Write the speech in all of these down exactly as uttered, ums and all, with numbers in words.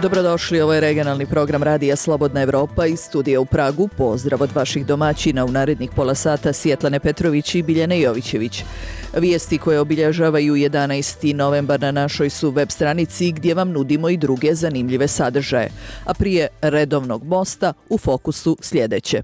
Dobrodošli, ovo je regionalni program Radija Slobodna Evropa iz studija u Pragu. Pozdrav od vaših domaćina u narednih pola sata Svjetlane Petrović i Biljane Jovićević. Vijesti koje obilježavaju jedanaesti novembar na našoj su web stranici gdje vam nudimo i druge zanimljive sadržaje. A prije redovnog mosta u fokusu sljedeće.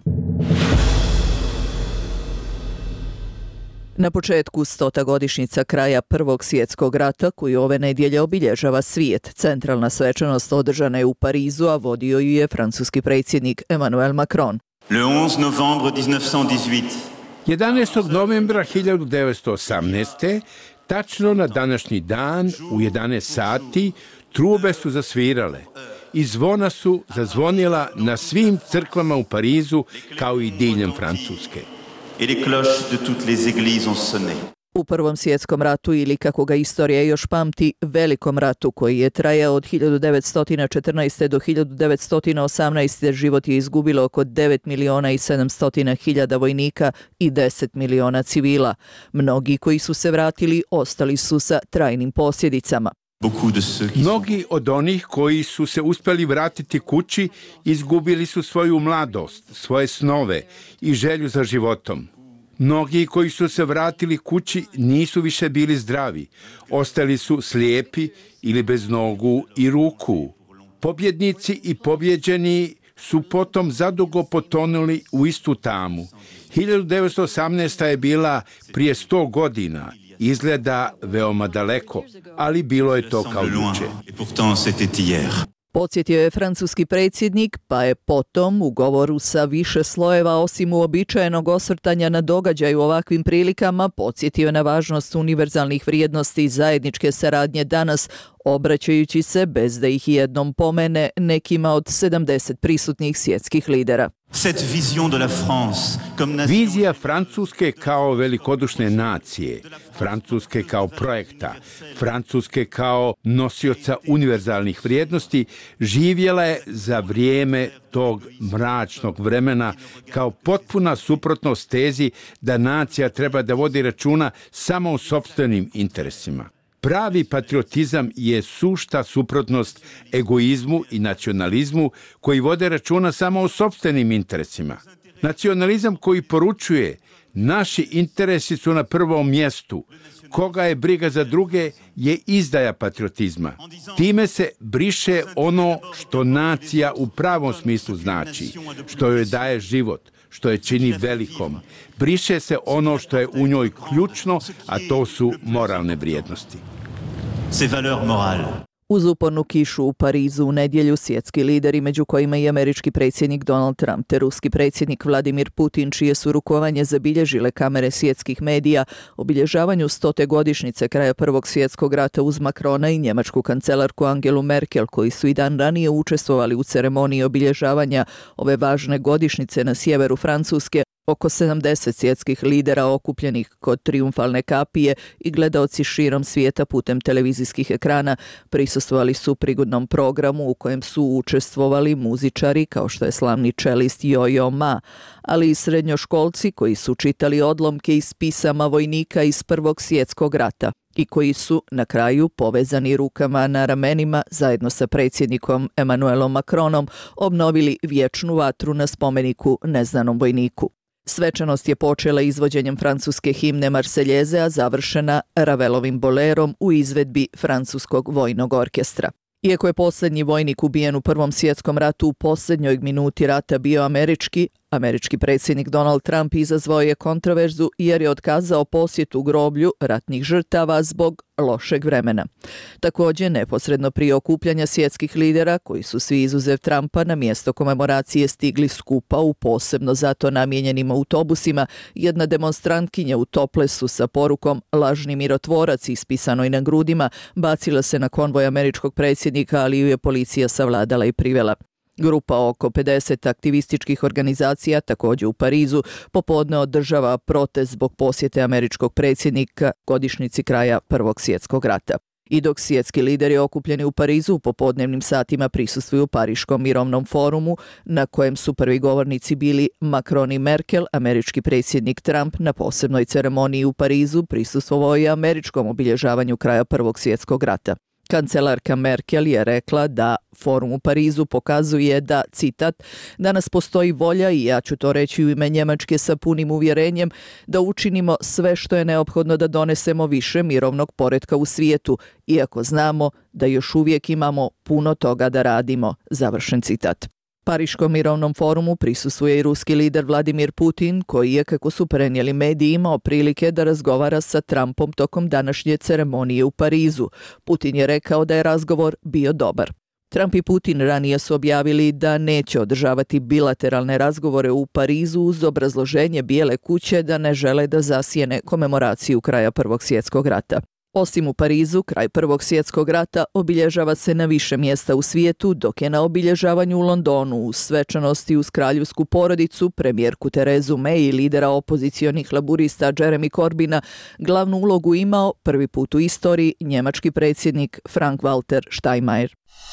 Na početku stota godišnjica kraja Prvog svjetskog rata, koju ove nedjelje obilježava svijet, centralna svečanost održana je u Parizu, a vodio ju je francuski predsjednik Emmanuel Macron. Le onze novembre mille neuf cent dix-huit. jedanaestog novembra hiljadu devetsto osamnaeste. tačno na današnji dan u jedanaest sati trube su zasvirale i zvona su zazvonila na svim crkvama u Parizu kao i diljem Francuske. Et les cloches de toutes les églises ont sonné. U Prvom svjetskom ratu, ili kako ga istorija još pamti, Velikom ratu, koji je trajao od hiljadu devetsto četrnaeste. do hiljadu devetsto osamnaeste. život je izgubilo oko devet miliona i sedamsto hiljada vojnika i deset miliona civila. Mnogi koji su se vratili ostali su sa trajnim posljedicama. Mnogi od onih koji su se uspjeli vratiti kući izgubili su svoju mladost, svoje snove i želju za životom. Mnogi koji su se vratili kući nisu više bili zdravi, ostali su slijepi ili bez nogu i ruku. Pobjednici i pobjeđeni su potom zadugo potonuli u istu tamu. hiljadu devetsto osamnaesta. je bila prije sto godina. Izgleda veoma daleko, ali bilo je to kao juče. Podsjetio je francuski predsjednik, pa je potom u govoru sa više slojeva, osim uobičajenog osvrtanja na događaj u ovakvim prilikama, podsjetio na važnost univerzalnih vrijednosti i zajedničke saradnje danas, obraćajući se, bez da ih jednom pomene, nekima od sedamdeset prisutnih svjetskih lidera. Vizija Francuske kao velikodušne nacije, Francuske kao projekta, Francuske kao nosioca univerzalnih vrijednosti živjela je za vrijeme tog mračnog vremena kao potpuna suprotnost tezi da nacija treba da vodi računa samo o sopstvenim interesima. Pravi patriotizam je sušta suprotnost egoizmu i nacionalizmu koji vode računa samo o sopstvenim interesima. Nacionalizam koji poručuje naši interesi su na prvom mjestu, koga je briga za druge je izdaja patriotizma. Time se briše ono što nacija u pravom smislu znači, što joj daje život, što je čini velikom. Briše se ono što je u njoj ključno, a to su moralne vrijednosti. Uz upornu kišu u Parizu u nedjelju svjetski lideri, među kojima i američki predsjednik Donald Trump te ruski predsjednik Vladimir Putin, čije su rukovanje zabilježile kamere svjetskih medija, obilježavanju stote godišnjice kraja Prvog svjetskog rata uz Macrona i njemačku kancelarku Angelu Merkel, koji su i dan ranije učestvovali u ceremoniji obilježavanja ove važne godišnjice na sjeveru Francuske. Oko sedamdeset svjetskih lidera okupljenih kod Trijumfalne kapije i gledaoci širom svijeta putem televizijskih ekrana prisustvovali su prigodnom programu u kojem su učestvovali muzičari kao što je slavni čelist Yo-Yo Ma, ali i srednjoškolci koji su čitali odlomke iz pisama vojnika iz Prvog svjetskog rata i koji su na kraju, povezani rukama na ramenima, zajedno sa predsjednikom Emmanuelom Macronom, obnovili vječnu vatru na spomeniku neznanom vojniku. Svečanost je počela izvođenjem francuske himne Marseljeze, a završena Ravelovim bolerom u izvedbi francuskog vojnog orkestra. Iako je posljednji vojnik ubijen u Prvom svjetskom ratu u posljednjoj minuti rata bio američki, američki predsjednik Donald Trump izazvao je kontroverzu jer je otkazao posjetu groblju ratnih žrtava zbog lošeg vremena. Također, neposredno prije okupljanja svjetskih lidera, koji su svi izuzev Trumpa na mjesto komemoracije stigli skupa u posebno zato namijenjenim autobusima, jedna demonstrantkinja u toplesu sa porukom "Lažni mirotvorac" ispisanoj na grudima bacila se na konvoj američkog predsjednika, ali ju je policija savladala i privela. Grupa oko pedeset aktivističkih organizacija, također u Parizu, popodne održava protest zbog posjete američkog predsjednika godišnjici kraja Prvog svjetskog rata. I dok svjetski lideri okupljeni u Parizu u popodnevnim satima prisustvuju Pariškom mirovnom forumu, na kojem su prvi govornici bili Macron i Merkel, američki predsjednik Trump na posebnoj ceremoniji u Parizu prisustvovao je američkom obilježavanju kraja Prvog svjetskog rata. Kancelarka Merkel je rekla da forum u Parizu pokazuje da, citat, danas postoji volja i ja ću to reći u ime Njemačke sa punim uvjerenjem da učinimo sve što je neophodno da donesemo više mirovnog poretka u svijetu, iako znamo da još uvijek imamo puno toga da radimo, završen citat. Pariškom mirovnom forumu prisustvuje i ruski lider Vladimir Putin, koji je, kako su prenijeli mediji, imao prilike da razgovara sa Trumpom tokom današnje ceremonije u Parizu. Putin je rekao da je razgovor bio dobar. Trump i Putin ranije su objavili da neće održavati bilateralne razgovore u Parizu uz obrazloženje Bijele kuće da ne žele da zasjene komemoraciju kraja Prvog svjetskog rata. Osim u Parizu, kraj Prvog svjetskog rata obilježava se na više mjesta u svijetu, dok je na obilježavanju u Londonu u svečanosti uz kraljevsku porodicu, premijerku Terezu May i lidera opozicionih laburista Jeremy Corbyna glavnu ulogu imao prvi put u istoriji njemački predsjednik Frank-Walter Steinmeier.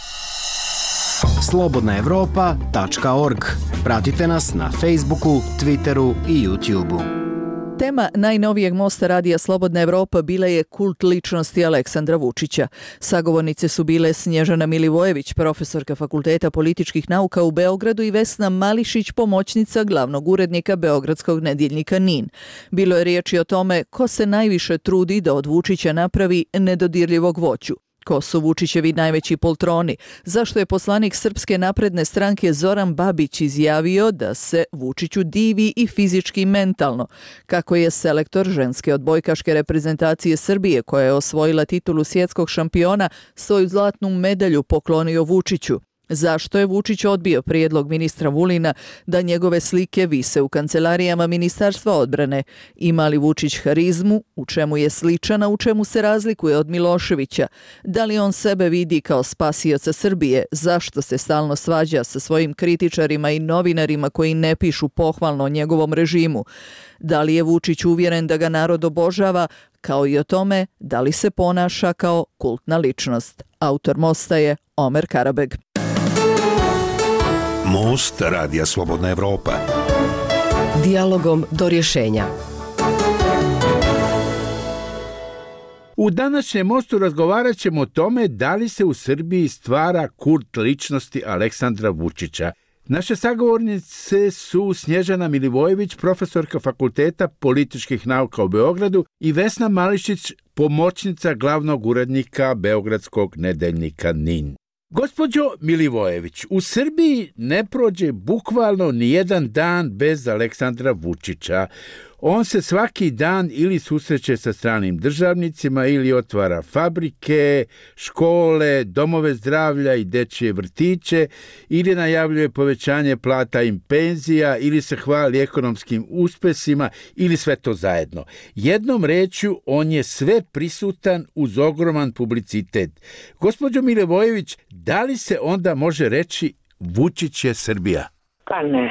slobodna evropa tačka org. Pratite nas na Facebooku, Twitteru i YouTubeu. Tema najnovijeg mosta radija Slobodna Evropa bila je kult ličnosti Aleksandra Vučića. Sagovornice su bile Snježana Milivojević, profesorka Fakulteta političkih nauka u Beogradu, i Vesna Mališić, pomoćnica glavnog urednika beogradskog nedjeljnika Nin. Bilo je riječi o tome ko se najviše trudi da od Vučića napravi nedodirljivog voću. Ko su Vučićevi najveći poltroni? Zašto je poslanik Srpske napredne stranke Zoran Babić izjavio da se Vučiću divi i fizički i mentalno? Kako je selektor ženske odbojkaške reprezentacije Srbije, koja je osvojila titulu svjetskog šampiona, svoju zlatnu medalju poklonio Vučiću? Zašto je Vučić odbio prijedlog ministra Vulina da njegove slike vise u kancelarijama Ministarstva odbrane? Ima li Vučić harizmu? U čemu je sličan, a u čemu se razlikuje od Miloševića? Da li on sebe vidi kao spasioca Srbije? Zašto se stalno svađa sa svojim kritičarima i novinarima koji ne pišu pohvalno o njegovom režimu? Da li je Vučić uvjeren da ga narod obožava, kao i o tome da li se ponaša kao kultna ličnost? Autor Mosta je Omer Karabeg. Most radija Slobodna Evropa. Dijalogom do rješenja. U današnjem mostu razgovarat ćemo o tome da li se u Srbiji stvara kult ličnosti Aleksandra Vučića. Naše sagovornice su Snježana Milivojević, profesorka Fakulteta političkih nauka u Beogradu, i Vesna Mališić, pomoćnica glavnog urednika beogradskog nedeljnika Nin. Gospođo Milivojević, u Srbiji ne prođe bukvalno ni jedan dan bez Aleksandra Vučića. On se svaki dan ili susreće sa stranim državnicima ili otvara fabrike, škole, domove zdravlja i dečje vrtiće, ili najavljuje povećanje plata i penzija, ili se hvali ekonomskim uspesima, ili sve to zajedno. Jednom rečju, on je sve prisutan uz ogroman publicitet. Gospođo Milivojević, da li se onda može reći Vučić je Srbija? Pa ne.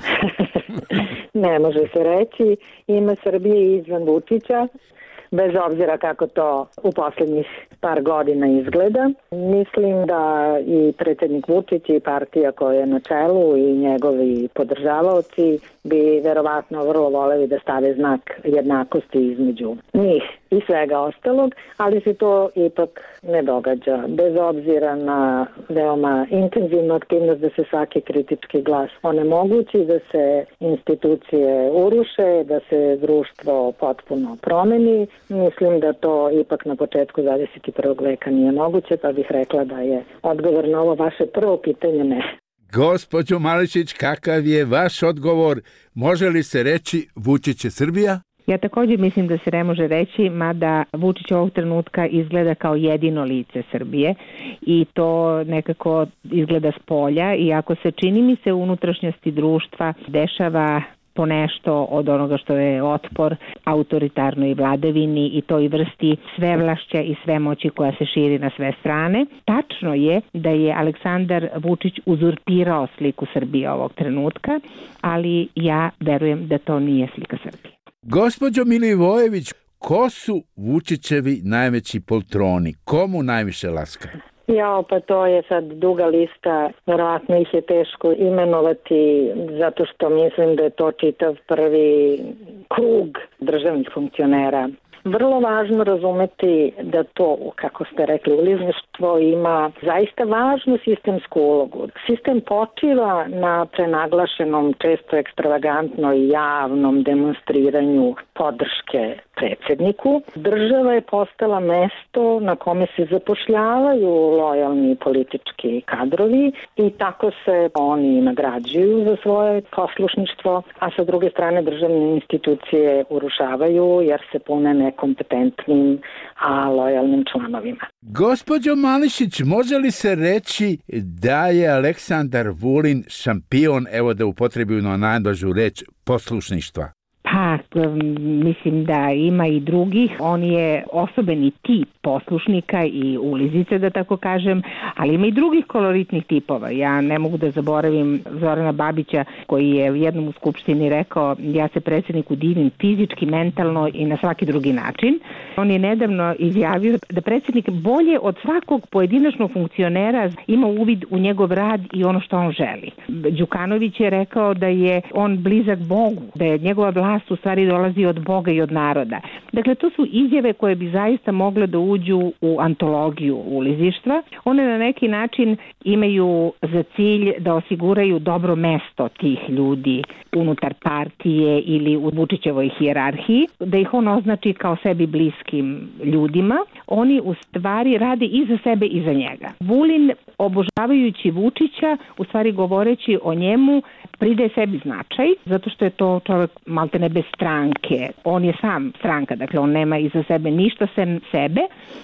Ne može se reći. Ima Srbije izvan Vučića, bez obzira kako to u posljednjih par godina izgleda. Mislim da i predsjednik Vučić i partija koja je na čelu i njegovi podržavaoci bi verovatno vrlo voleli da stave znak jednakosti između njih i svega ostalog, ali se to ipak ne događa. Bez obzira na veoma intenzivnu aktivnost da se svaki kritički glas onemogući, da se institucije uruše, da se društvo potpuno promeni. Mislim da to ipak na početku dvadeset prvog veka nije moguće, pa bih rekla da je odgovor na ovo vaše prvo pitanje ne. Gospođo Mališić, kakav je vaš odgovor? Može li se reći Vučić je Srbija? Ja također mislim da se ne može reći, mada Vučić ovog trenutka izgleda kao jedino lice Srbije i to nekako izgleda s polja, iako se čini mi se u unutrašnjosti društva dešava ponešto od onoga što je otpor autoritarnoj vladavini i toj vrsti svevlašća i svemoći koja se širi na sve strane. Tačno je da je Aleksandar Vučić uzurpirao sliku Srbije ovog trenutka, ali ja verujem da to nije slika Srbije. Gospođo Milivojević, ko su Vučićevi najveći poltroni? Komu najviše laska? Ja, pa to je sad duga lista, verovatno ih je teško imenovati, zato što mislim da je to čitav prvi krug državnih funkcionera. vrlo važno razumeti da to, kako ste rekli, ulizništvo ima zaista važnu sistemsku ulogu. Sistem počiva na prenaglašenom, često ekstravagantno i javnom demonstriranju podrške predsjedniku. Država je postala mesto na kome se zapošljavaju lojalni politički kadrovi i tako se oni nagrađuju za svoje poslušništvo, a sa druge strane državne institucije urušavaju jer se pune nekompetentnim, a lojalnim članovima. Gospođo Mališić, može li se reći da je Aleksandar Vulin šampion, evo da upotrebimo najblažu reč, poslušništva? Pa, mislim da ima i drugih. On je osobeni tip poslušnika i ulizice, da tako kažem, ali ima i drugih koloritnih tipova. Ja ne mogu da zaboravim Zorana Babića koji je u jednom u skupštini rekao: ja se predsjedniku divim fizički, mentalno i na svaki drugi način. On je nedavno izjavio da predsjednik bolje od svakog pojedinačnog funkcionera ima uvid u njegov rad i ono što on želi. Đukanović je rekao da je on blizak Bogu, da je njegova vlast u stvari dolazi od Boga i od naroda. Dakle, to su izjave koje bi zaista mogle da uđu u antologiju ulizištva. One na neki način imaju za cilj da osiguraju dobro mesto tih ljudi unutar partije ili u Vučićevoj hijerarhiji, da ih on označi kao sebi bliskim ljudima. Oni u stvari rade i za sebe i za njega. Vulin, obožavajući Vučića, u stvari govoreći o njemu, pridaje sebi značaj, zato što je to čovjek maltene bez stranke. On je sam stranka, dakle on nema iza sebe ništa sem sebe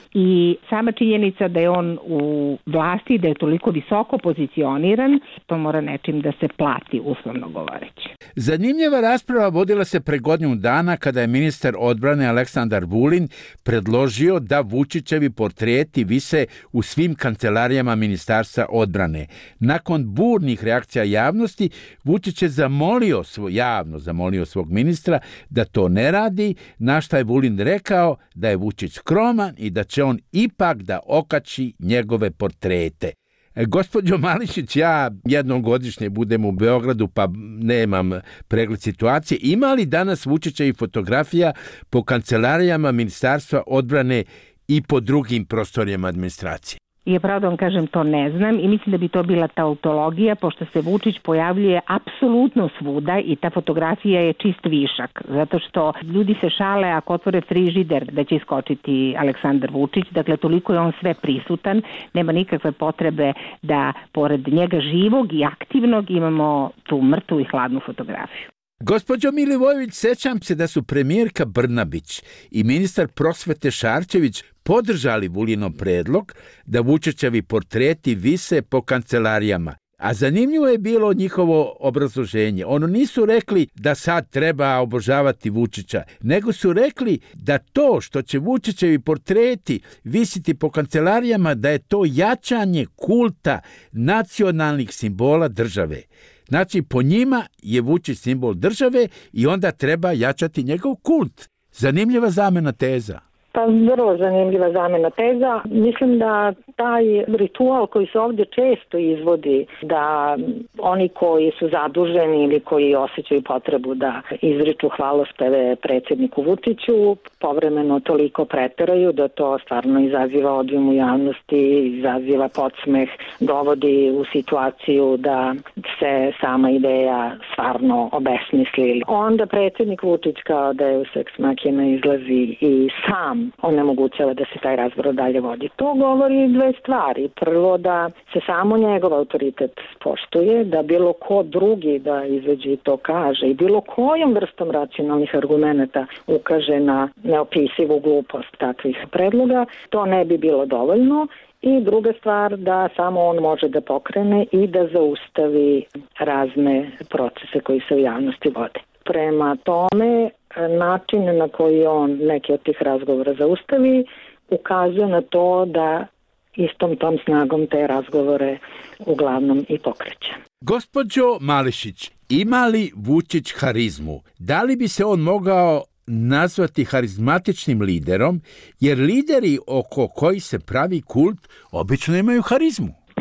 i sama činjenica da je on u vlasti, da je toliko visoko pozicioniran, to mora nečim da se plati, uslovno govoreći. Zanimljiva rasprava vodila se pre godinu dana kada je ministar odbrane Aleksandar Vulin predložio da Vučićevi portreti vise u svim kancelarijama Ministarstva odbrane. Nakon burnih reakcija javnosti, Vučić je zamolio svoj, javno zamolio svog ministra da to ne radi, na šta je Vulin rekao da je Vučić skroman i da će on ipak da okači njegove portrete. E, gospođo Mališić, ja jednom godišnje budem u Beogradu pa nemam pregled situacije. Ima li danas Vučićevih fotografija po kancelarijama Ministarstva odbrane i po drugim prostorijama administracije? I pravo da vam kažem, to ne znam i mislim da bi to bila tautologija, pošto se Vučić pojavljuje apsolutno svuda i ta fotografija je čist višak, zato što ljudi se šale ako otvore frižider da će iskočiti Aleksandar Vučić, dakle toliko je on sve prisutan, nema nikakve potrebe da pored njega živog i aktivnog imamo tu mrtvu i hladnu fotografiju. Gospođo Milivojević, sećam se da su premijerka Brnabić i ministar prosvete Šarčević podržali Vulinov predlog da Vučićevi portreti vise po kancelarijama. A zanimljivo je bilo njihovo obrazloženje. Ono nisu rekli da sad treba obožavati Vučića, nego su rekli da to što će Vučićevi portreti visiti po kancelarijama, da je to jačanje kulta nacionalnih simbola države. Znači, po njima je Vučić simbol države i onda treba jačati njegov kult. Zanimljiva zamena teza. Pa vrlo zanimljiva zamena teza. Mislim da taj ritual koji se ovdje često izvodi, da oni koji su zaduženi ili koji osjećaju potrebu da izriču hvalospeve predsjedniku Vučiću, povremeno toliko preteraju da to stvarno izaziva odijum u javnosti, izaziva podsmeh, dovodi u situaciju da se sama ideja stvarno obesmisli. Onda predsjednik Vučić kao Deus ex machina izlazi i sam onemogućava da se taj razgovor dalje vodi. To govori dve stvari. Prvo, da se samo njegov autoritet poštuje, da bilo ko drugi da izađe i to kaže i bilo kojom vrstom racionalnih argumenata ukaže na neopisivu glupost takvih predloga, to ne bi bilo dovoljno. I druga stvar, da samo on može da pokrene i da zaustavi razne procese koji se u javnosti vode. Prema tome, način na koji on neke od tih razgovora zaustavi ukazuje na to da istom tom snagom te razgovore uglavnom i pokreće. Gospođo Mališić, ima li Vučić harizmu? Da li bi se on mogao nazvati harizmatičnim liderom, jer lideri oko koji se pravi kult obično imaju harizmu? Pa ne.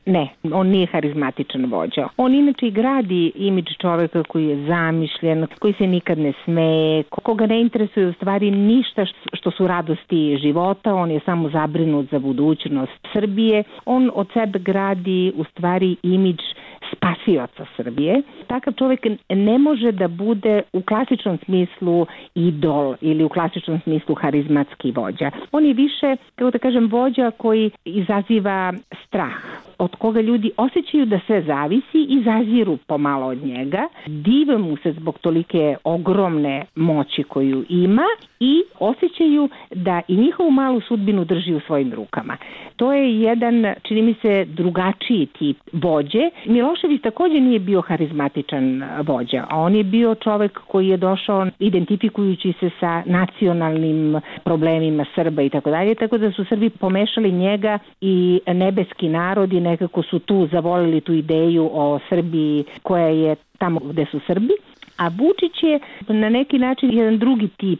Ne, on nije harizmatičan vođa. On inače i gradi imidž čoveka koji je zamišljen, koji se nikad ne smeje, koga ne interesuje u stvari ništa što su radosti života, on je samo zabrinut za budućnost Srbije. On od sebe gradi u stvari imidž spasioca Srbije. Takav čovjek ne može da bude u klasičnom smislu idol ili u klasičnom smislu harizmatski vođa. On je više, kako da kažem, vođa koji izaziva strah, od koga ljudi osjećaju da sve zavisi i zaziru pomalo od njega. Dive mu se zbog tolike ogromne moći koju ima i osjećaju da i njihovu malu sudbinu drži u svojim rukama. To je jedan, čini mi se, drugačiji tip vođe. Milošević također nije bio harizmatičan vođa, a on je bio čovjek koji je došao identifikujući se sa nacionalnim problemima Srba i tako dalje, tako da su Srbi pomešali njega i nebeski narod i nekako su tu zavolili tu ideju o Srbiji koja je tamo gde su Srbi. A Vučić je na neki način jedan drugi tip,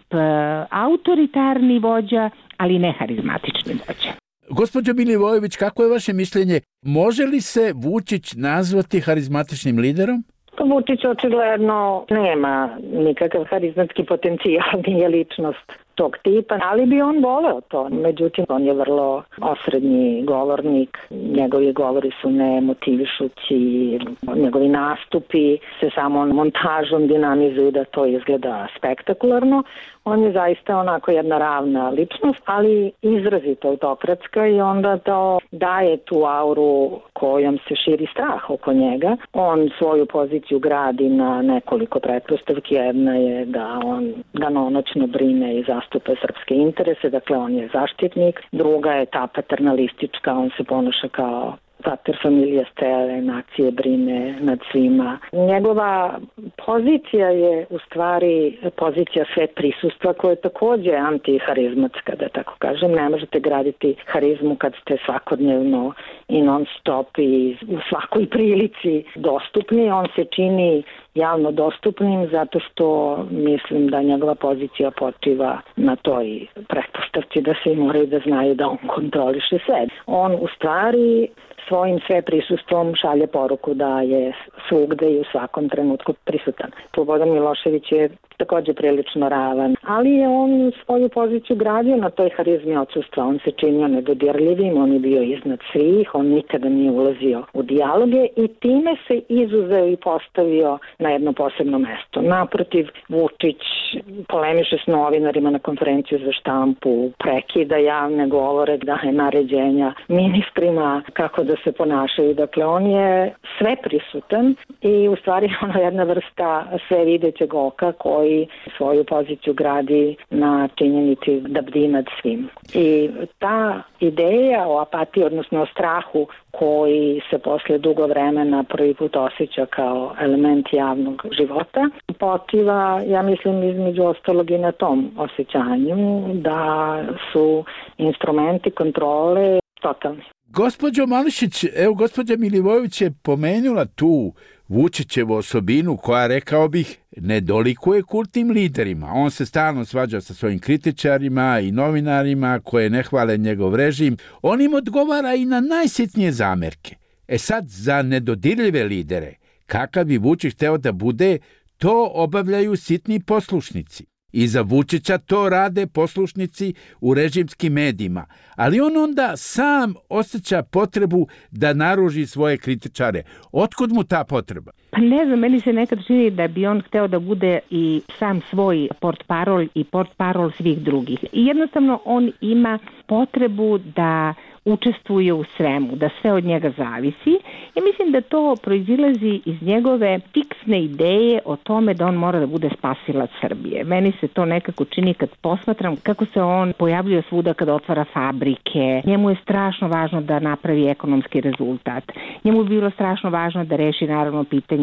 autoritarni vođa, ali ne harizmatični vođa. Gospođo Milivojević, kako je vaše mišljenje? Može li se Vučić nazvati harizmatičnim liderom? Vučić očigledno nema nikakav harizmatski potencijal, nije ličnost tog tipa, ali bi on voleo to. Međutim, on je vrlo osrednji govornik, njegovi govori su nemotivišući, njegovi nastupi se samo montažom dinamizuju da to izgleda spektakularno. On je zaista onako jedna ravna ličnost, ali izrazito autokratska i onda to daje tu auru kojom se širi strah oko njega. On svoju poziciju gradi na nekoliko pretpostavki. Jedna je da on danonoćno brine i zastupa srpske interese, dakle on je zaštitnik. Druga je ta paternalistička, on se ponaša kao pater familijas cele nacije, brine nad svima. Njegova pozicija je u stvari pozicija sve prisustva koja je također antiharizmatska, da tako kažem. Ne možete graditi harizmu kad ste svakodnevno i non stop i u svakoj prilici dostupni. On se čini javno dostupnim zato što mislim da njegova pozicija počiva na toj pretpostavci da se moraju da znaju da on kontroliše sve. On u stvari svojim sve prisustvom šalje poruku da je svugde i u svakom trenutku prisutan. Slobodan Milošević je također prilično ravan, ali je on svoju poziciju gradio na toj harizmi odsustva. On se činio nedodirljivim, on je bio iznad svih, on nikada nije ulazio u dijaloge i time se izuzeo i postavio na jedno posebno mesto. Naprotiv, Vučić polemiše s novinarima na konferenciju za štampu, prekida javne govore, daje naređenja ministrima kako da se ponašaju. Dakle, on je sve prisutan i u stvari ono jedna vrsta sve videćeg oka koji svoju poziciju gradi na činjenici da bdi nad svim. I ta ideja o apatiji, odnosno o strahu koji se posle dugo vremena prvi put osjeća kao element javnog života, počiva, ja mislim, između ostalog i na tom osjećanju da su instrumenti kontrole totalni. Gospođo Mališić, evo gospođa Milivojević je pomenula tu Vučićevu osobinu koja, rekao bih, ne dolikuje kultnim liderima. On se stalno svađa sa svojim kritičarima i novinarima koje ne hvale njegov režim. On im odgovara i na najsitnije zamerke. E sad, za nedodirljive lidere, kakav bi Vučić hteo da bude, to obavljaju sitni poslušnici. I za Vučića to rade poslušnici u režimskim medijima. Ali on onda sam osjeća potrebu da naruži svoje kritičare. Otkud mu ta potreba? Pa ne znam, meni se nekad čini da bi on hteo da bude i sam svoj portparol i portparol svih drugih. I jednostavno on ima potrebu da učestvuje u svemu, da sve od njega zavisi i mislim da to proizilazi iz njegove fiksne ideje o tome da on mora da bude spasilac Srbije. Meni se to nekako čini kad posmatram kako se on pojavljuje svuda kad otvara fabrike. Njemu je strašno važno da napravi ekonomski rezultat. Njemu je bilo strašno važno da reši naravno pitanje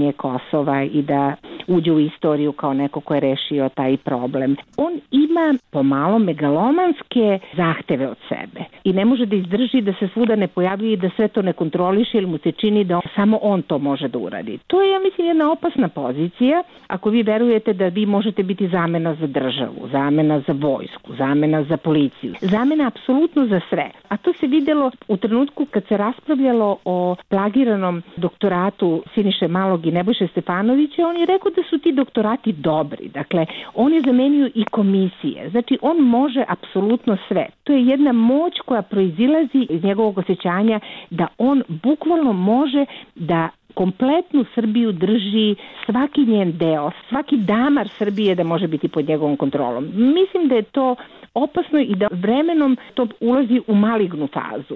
priznanje Kosova i da uđe u istoriju kao neko ko je rešio taj problem. On ima pomalo megalomanske zahteve od sebe i ne može da izdrži da se svuda ne pojavljuje i da sve to ne kontroliše ili mu se čini da on, samo on to može da uradi. To je, ja mislim, jedna opasna pozicija ako vi verujete da vi možete biti zamena za državu, zamena za vojsku, zamena za policiju, zamena apsolutno za sve. A to se videlo u trenutku kad se raspravljalo o plagiranom doktoratu Siniše Malog i Nebojše Stefanovića. On je rekao da su ti doktorati dobri. Dakle, on je zamenio i komisije. Znači, on može apsolutno sve. To je jedna moć koja proizilazi iz njegovog osjećanja da on bukvalno može da kompletnu Srbiju drži, svaki njen deo, svaki damar Srbije da može biti pod njegovom kontrolom. Mislim da je to opasno i da vremenom to ulazi u malignu fazu.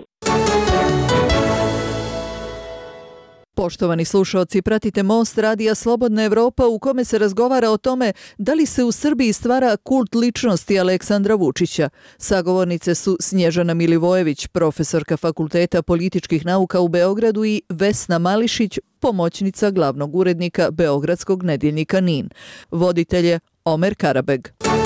Poštovani slušaoci, pratite Most radija Slobodna Evropa u kome se razgovara o tome da li se u Srbiji stvara kult ličnosti Aleksandra Vučića. Sagovornice su Snježana Milivojević, profesorka Fakulteta političkih nauka u Beogradu, i Vesna Mališić, pomoćnica glavnog urednika beogradskog nedjeljnika Nin. Voditelj je Omer Karabeg.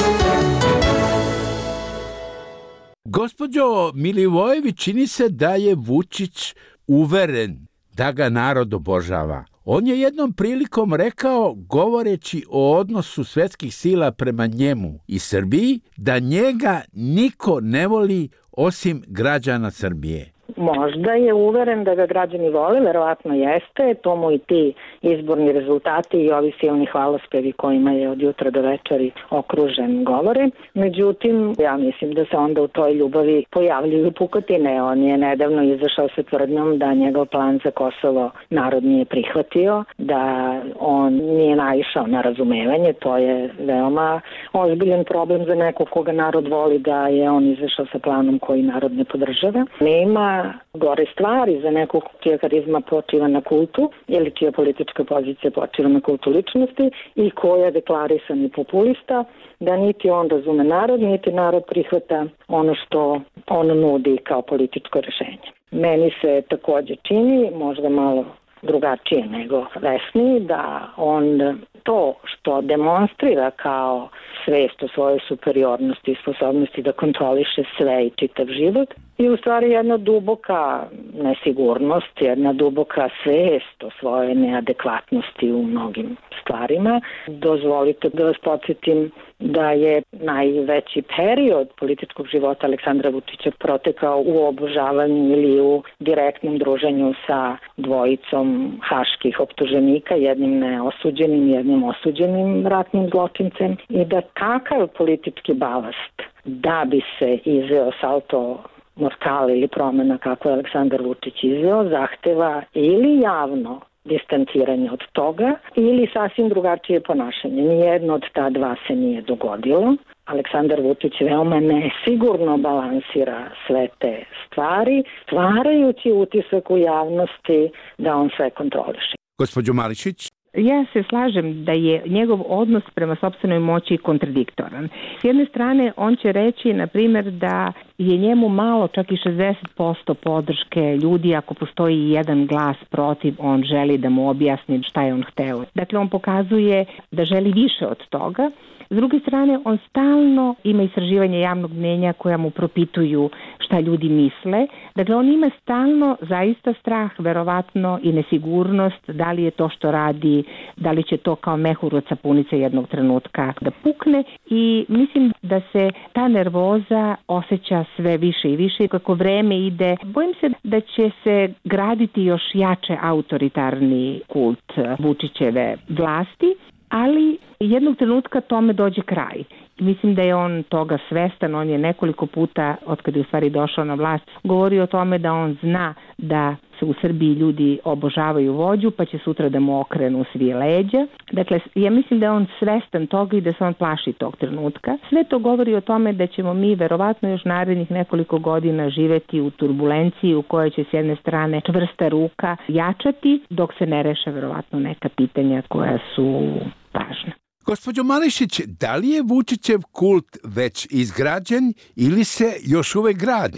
Gospođo Milivojević, čini se da je Vučić uveren da ga narod obožava. On je jednom prilikom rekao, govoreći o odnosu svetskih sila prema njemu i Srbiji, da njega niko ne voli osim građana Srbije. Možda je uveren da ga građani vole, verovatno jeste, to mu i ti izborni rezultati i ovi silni hvalospevi kojima je od jutra do večeri okružen govore. Međutim, ja mislim da se onda u toj ljubavi pojavljuju pukotine. On je nedavno izašao sa tvrdnjom da njegov plan za Kosovo narod nije prihvatio, da on nije naišao na razumevanje. To je veoma ozbiljan problem za nekog koga narod voli, da je on izašao sa planom koji narod ne podržava. Nema gore stvari za nekog čija karizma počiva na kultu ili čija politička pozicija počiva na kultu ličnosti i koja je deklarisani populista, da niti on razume narod, niti narod prihvata ono što on nudi kao političko rešenje. Meni se također čini, možda malo drugačije nego Vesni, da on to što demonstrira kao svest o svojoj superiornosti i sposobnosti da kontroliše sve i čitav život je u stvari jedna duboka nesigurnost, jedna duboka svest o svojoj neadekvatnosti u mnogim stvarima. Dozvolite da vas podsjetim da je najveći period političkog života Aleksandra Vučića protekao u obožavanju ili u direktnom druženju sa dvojicom haških optuženika, jednim neosuđenim, jednim osuđenim ratnim zločincem, i da takav politički balast da bi se izveo salto mortale ili promjena kako je Aleksandar Vučić izveo, zahteva ili javno distanciranje od toga ili sasvim drugačije ponašanje. Nijedno od ta dva se nije dogodilo. Aleksandar Vučić veoma nesigurno balansira sve te stvari, stvarajući utisak u javnosti da on sve kontroliše. Gospođo Mališić? Ja se slažem da je njegov odnos prema sopstvenoj moći kontradiktoran. S jedne strane, on će reći, na primjer, da je njemu malo, čak i šezdeset posto podrške ljudi, ako postoji jedan glas protiv, on želi da mu objasni šta je on hteo. Dakle, on pokazuje da želi više od toga. S druge strane, on stalno ima istraživanje javnog mnjenja koja mu propituju šta ljudi misle. Dakle, on ima stalno zaista strah, verovatno, i nesigurnost da li je to što radi, da li će to kao mehur od sapunice jednog trenutka da pukne, i mislim da se ta nervoza osjeća sve više i više kako vreme ide. Bojim se da će se graditi još jače autoritarni kult Vučićeve vlasti, ali jednog trenutka tome dođe kraj. Mislim da je on toga svestan. On je nekoliko puta, od kada je u stvari došao na vlast, govorio o tome da on zna da se u Srbiji ljudi obožavaju vođu, pa će sutra da mu okrenu svi leđa. Dakle, ja mislim da je on svestan toga i da se on plaši tog trenutka. Sve to govori o tome da ćemo mi verovatno još narednih nekoliko godina živeti u turbulenciji u kojoj će s jedne strane čvrsta ruka jačati, dok se ne reše verovatno neka pitanja koja su važna. Gospođo Mališić, da li je Vučićev kult već izgrađen ili se još uvek gradi?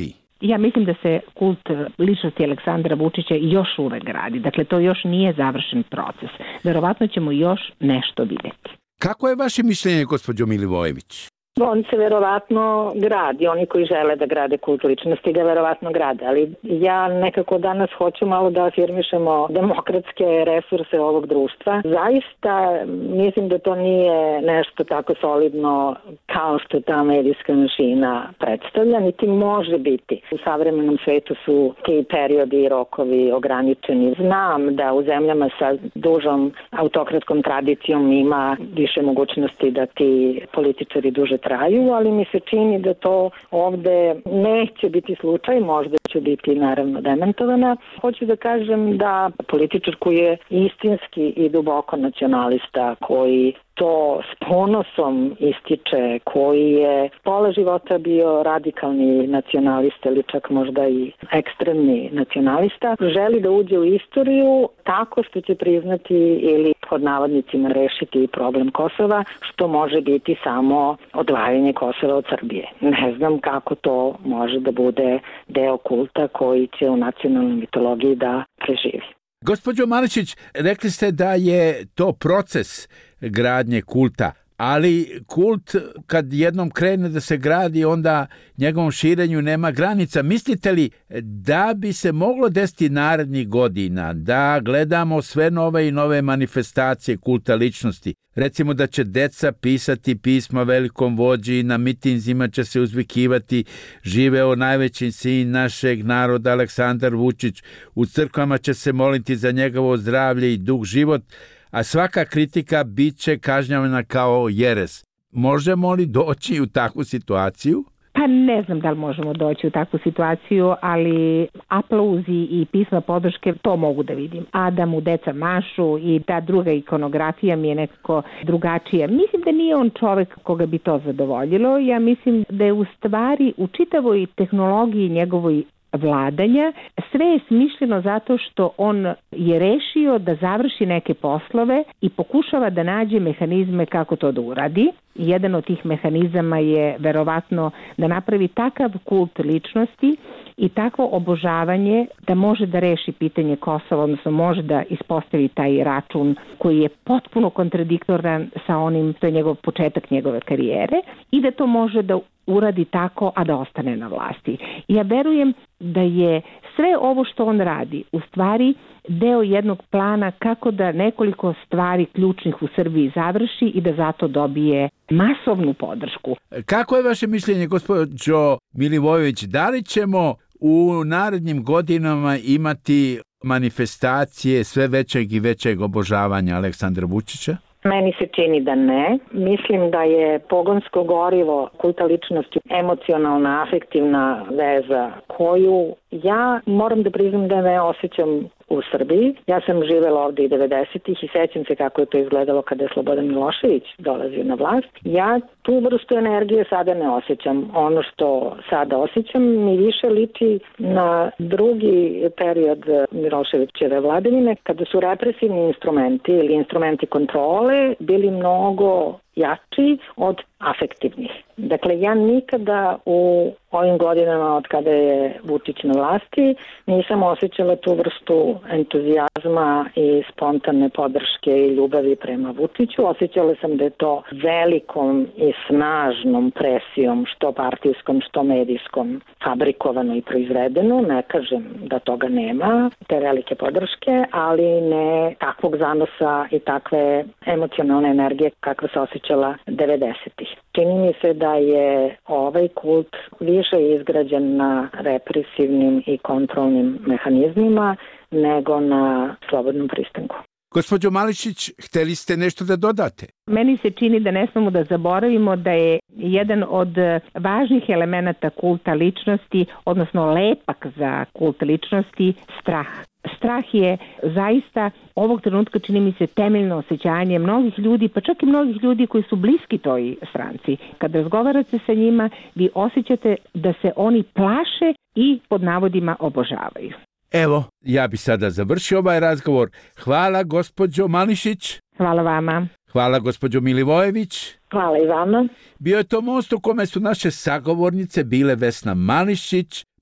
Ja mislim da se kult ličnosti Aleksandra Vučića još uvek gradi. Dakle, to još nije završen proces. Verovatno ćemo još nešto vidjeti. Kako je vaše mišljenje, gospođo Milivojević? On se verovatno gradi, oni koji žele da grade kult ličnosti ga verovatno grade, ali ja nekako danas hoću malo da afirmišemo demokratske resurse ovog društva. Zaista mislim da to nije nešto tako solidno kao što ta medijska mašina predstavlja, niti može biti. U savremenom svetu su ti periodi i rokovi ograničeni. Znam da u zemljama sa dužom autokratskom tradicijom ima više mogućnosti da ti političari duže traju, ali mi se čini da to ovde neće biti slučaj, možda će biti naravno demantovana. Hoću da kažem da političar koji je istinski i duboko nacionalista, koji to s ponosom ističe, koji je pola života bio radikalni nacionalista ili čak možda i ekstremni nacionalista, želi da uđe u istoriju tako što će priznati ili pod navodnicima rešiti problem Kosova, što može biti samo odvajanje Kosova od Srbije. Ne znam kako to može da bude deo kulta koji će u nacionalnoj mitologiji da preživi. Gospođo Mališić, rekli ste da je to proces gradnje kulta, ali kult kad jednom krene da se gradi, onda njegovom širenju nema granica. Mislite li da bi se moglo desiti narednih godina da gledamo sve nove i nove manifestacije kulta ličnosti? Recimo da će deca pisati pisma velikom vođi, na mitinzima će se uzvikivati živeo najveći sin našeg naroda Aleksandar Vučić, u crkvama će se moliti za njegovo zdravlje i dug život, a svaka kritika bit će kažnjavana kao jeres. Možemo li doći u takvu situaciju? Pa ne znam da li možemo doći u takvu situaciju, ali aplauzi i pisma podrške, to mogu da vidim. A da mu deca mašu i ta druga ikonografija mi je nekako drugačija. Mislim da nije on čovek koga bi to zadovoljilo. Ja mislim da je u stvari u čitavoj tehnologiji njegovoj vladanja sve je smišljeno zato što on je rešio da završi neke poslove i pokušava da nađe mehanizme kako to da uradi. Jedan od tih mehanizama je verovatno da napravi takav kult ličnosti i takvo obožavanje da može da reši pitanje Kosova, odnosno može da ispostavi taj račun koji je potpuno kontradiktoran sa onim što je njegov početak njegove karijere i da to može da uradi tako, a da ostane na vlasti. Ja verujem da je sve ovo što on radi u stvari deo jednog plana kako da nekoliko stvari ključnih u Srbiji završi i da zato dobije masovnu podršku. Kako je vaše mišljenje, gospođo Milivojević, da li ćemo u narednim godinama imati manifestacije sve većeg i većeg obožavanja Aleksandra Vučića? Meni se čini da ne. Mislim da je pogonsko gorivo kulta ličnosti emocionalna, afektivna veza koju ja moram da priznam da ne osjećam u Srbiji. Ja sam živela ovde i devedesetih i sećam se kako je to izgledalo kada je Slobodan Milošević dolazio na vlast. Ja tu vrstu energije sada ne osjećam. Ono što sada osjećam mi više liči na drugi period Miloševićeve vladavine, kada su represivni instrumenti ili instrumenti kontrole bili mnogo jači od afektivnih. Dakle, ja nikada u ovim godinama od kada je Vučić na vlasti nisam osjećala tu vrstu entuzijazma i spontane podrške i ljubavi prema Vučiću. Osjećala sam da je to velikom i snažnom presijom, što partijskom, što medijskom, fabrikovano i proizvedeno. Ne kažem da toga nema, te velike podrške, ali ne takvog zanosa i takve emocionalne energije kakva se osjećala devedesetih. Čini mi se da je ovaj kult više izgrađen na represivnim i kontrolnim mehanizmima nego na slobodnom pristanku. Gospođo Mališić, hteli ste nešto da dodate? Meni se čini da ne smemo da zaboravimo da je jedan od važnih elemenata kulta ličnosti, odnosno lepak za kult ličnosti, strah. Strah je zaista ovog trenutka, čini mi se, temeljno osjećanje mnogih ljudi, pa čak i mnogih ljudi koji su bliski toj stranci. Kad razgovarate sa njima, vi osjećate da se oni plaše i pod navodima obožavaju. Evo, ja bi sada završio ovaj razgovor. Hvala, gospođo Mališić. Hvala vama. Hvala, gospođo Milivojević. Hvala i vama. Bio je to most u kome su naše sagovornice bile Vesna Mališić,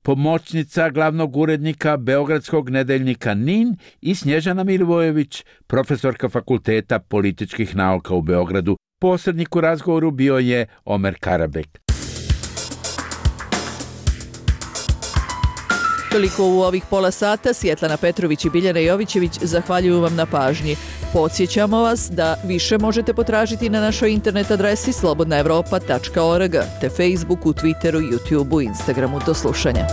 pomoćnica glavnog urednika beogradskog nedeljnika N I N i Snježana Milivojević, profesorka Fakulteta političkih nauka u Beogradu. Posrednik u razgovoru bio je Omer Karabek. Toliko u ovih pola sata. Svjetlana Petrović i Biljana Jovićević zahvaljuju vam na pažnji. Podsjećamo vas da više možete potražiti na našoj internet adresi slobodna evropa tačka org te Facebooku, Twitteru, YouTubeu, Instagramu. Do slušanja.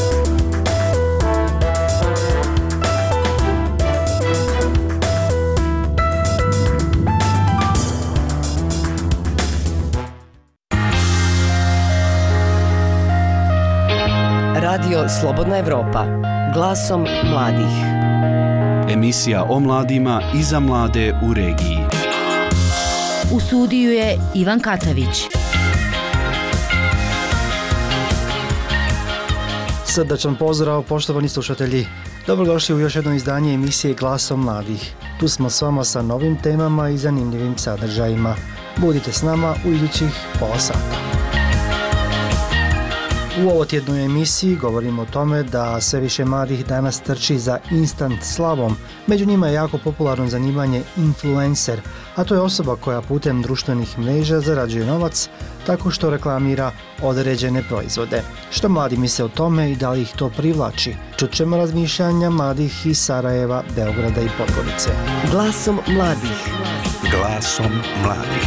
Radio Slobodna Evropa, glasom mladih. Emisija o mladima i za mlade u regiji. U studiju je Ivan Katavić. Srdačan pozdrav, poštovani slušatelji. Dobrodošli u još jedno izdanje emisije Glasom mladih. Tu smo s vama sa novim temama i zanimljivim sadržajima. Budite s nama u idućih pola sata. U ovotjednoj emisiji govorimo o tome da sve više mladih danas trči za instant slavom. Među njima je jako popularno zanimanje influencer, a to je osoba koja putem društvenih mreža zarađuje novac tako što reklamira određene proizvode. Što mladi misle o tome i da li ih to privlači? Čut ćemo razmišljanja mladih iz Sarajeva, Beograda i Podgorice. Glasom mladih. Glasom mladih.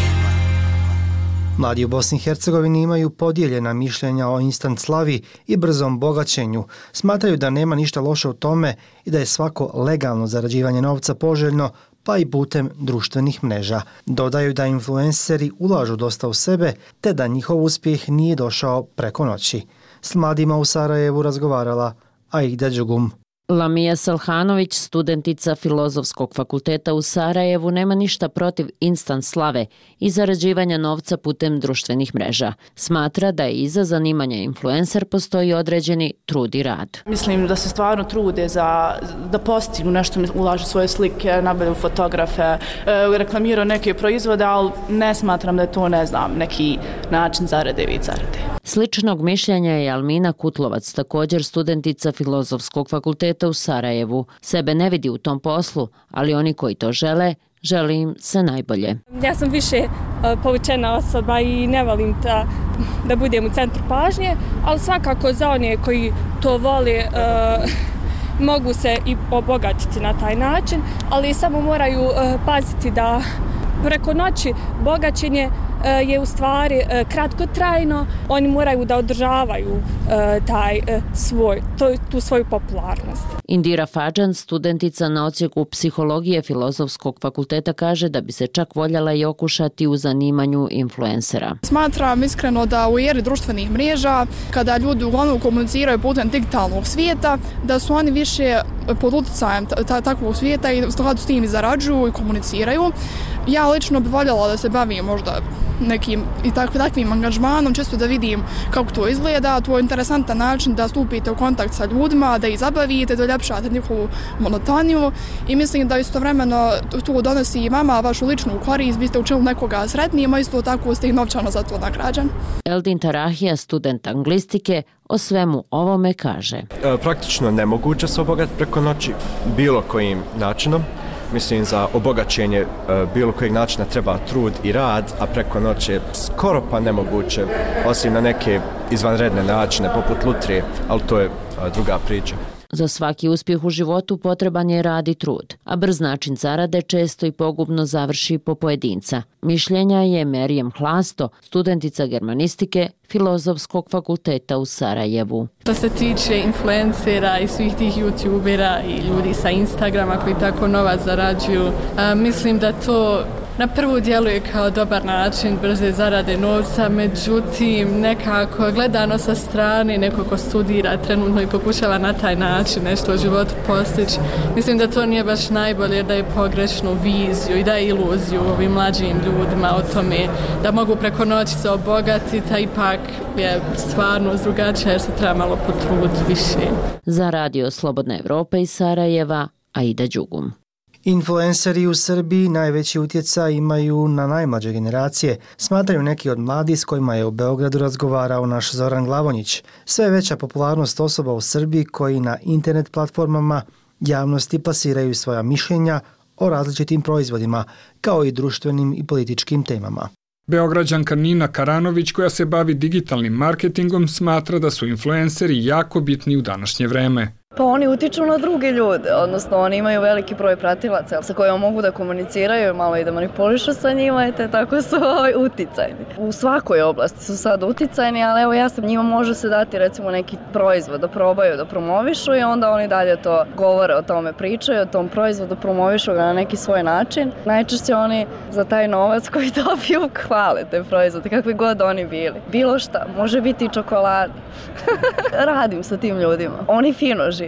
Mladi u Bosni i Hercegovini imaju podijeljena mišljenja o instant slavi i brzom bogaćenju. Smatraju da nema ništa loše u tome i da je svako legalno zarađivanje novca poželjno, pa i putem društvenih mreža. Dodaju da influenceri ulažu dosta u sebe, te da njihov uspjeh nije došao preko noći. S mladima u Sarajevu razgovarala Aida Đugum. Lamija Salhanović, studentica Filozofskog fakulteta u Sarajevu, nema ništa protiv instant slave i zarađivanja novca putem društvenih mreža. Smatra da je iza zanimanja influencer postoji određeni trud i rad. Mislim da se stvarno trude za, da postignu nešto, ulažu svoje slike, nabavljaju fotografe, e, reklamiraju neke proizvode, ali ne smatram da je to, ne znam, neki način zarade i zarade. Sličnog mišljenja je Almina Kutlovac, također studentica Filozofskog fakulteta u Sarajevu. Sebe ne vidi u tom poslu, ali oni koji to žele, želi im se najbolje. Ja sam više uh, povučena osoba i ne volim da, da budem u centru pažnje, ali svakako za one koji to vole uh, mogu se i obogatiti na taj način, ali samo moraju uh, paziti da preko noći bogaćenje je u stvari kratkotrajno, oni moraju da održavaju taj svoj, tu svoju popularnost. Indira Fadžan, studentica na odsjeku psihologije Filozofskog fakulteta, kaže da bi se čak voljela i okušati u zanimanju influencera. Smatram iskreno da u eri društvenih mreža, kada ljudi uglavnom komuniciraju putem digitalnog svijeta, da su oni više pod utjecajem takvog svijeta i u skladu s tim i zarađuju i komuniciraju. Ja lično bih voljela da se bavim možda nekim i tak, takvim angažmanom, čisto da vidim kako to izgleda. To je interesantan način da stupite u kontakt sa ljudima, da ih zabavite, da uljepšate njihovu monotoniju i mislim da istovremeno to donosi i vama vašu ličnu korist, vi ste učinili nekoga sretnijima, isto tako ste i novčano za to nagrađen. Eldin Tarahija, student anglistike, o svemu ovome kaže. E, praktično nemoguće se obogatiti preko noći bilo kojim načinom. Mislim, za obogaćenje e, bilo kojeg načina treba trud i rad, a preko noći je skoro pa nemoguće, osim na neke izvanredne načine, poput lutrije, ali to je a, druga priča. Za svaki uspjeh u životu potreban je rad i trud, a brz način zarade često i pogubno završi po pojedinca. Mišljenja je Merijem Hlasto, studentica germanistike Filozofskog fakulteta u Sarajevu. Što se tiče influencera i svih tih youtubera i ljudi sa Instagrama koji tako novac zarađuju, a, mislim da to na prvu djeluje kao dobar način brze zarade novca, međutim nekako gledano sa strane, neko ko studira trenutno i pokušava na taj način nešto u životu postići, mislim da to nije baš najbolje, da je pogrešnu viziju i da je iluziju ovim mlađim ljudima o tome da mogu preko noći se obogatiti, a ipak je stvarno drugačije jer se treba malo potruditi više. Za Radio Slobodna Evropa iz Sarajeva, Aida Đugum. Influenceri u Srbiji najveći utjecaj imaju na najmlađe generacije, smatraju neki od mladih s kojima je u Beogradu razgovarao naš Zoran Glavonjić. Sve veća popularnost osoba u Srbiji koji na internet platformama javnosti plasiraju svoja mišljenja o različitim proizvodima, kao i društvenim i političkim temama. Beograđanka Nina Karanović, koja se bavi digitalnim marketingom, smatra da su influenceri jako bitni u današnje vreme. Pa oni utiču na druge ljude, odnosno oni imaju veliki broj pratilaca sa kojima mogu da komuniciraju, malo i da manipulišu sa njima, i te tako su ovaj, uticajni. U svakoj oblasti su sad uticajni, ali evo ja sam njima može se dati recimo neki proizvod da probaju, da promovišu i onda oni dalje to govore o tome, pričaju o tom proizvodu, promovišu ga na neki svoj način. Najčešće oni za taj novac koji dobiju hvale te proizvode, kakvi god oni bili. Bilo šta, može biti i čokolada. Radim sa tim ljudima. Oni fino žive.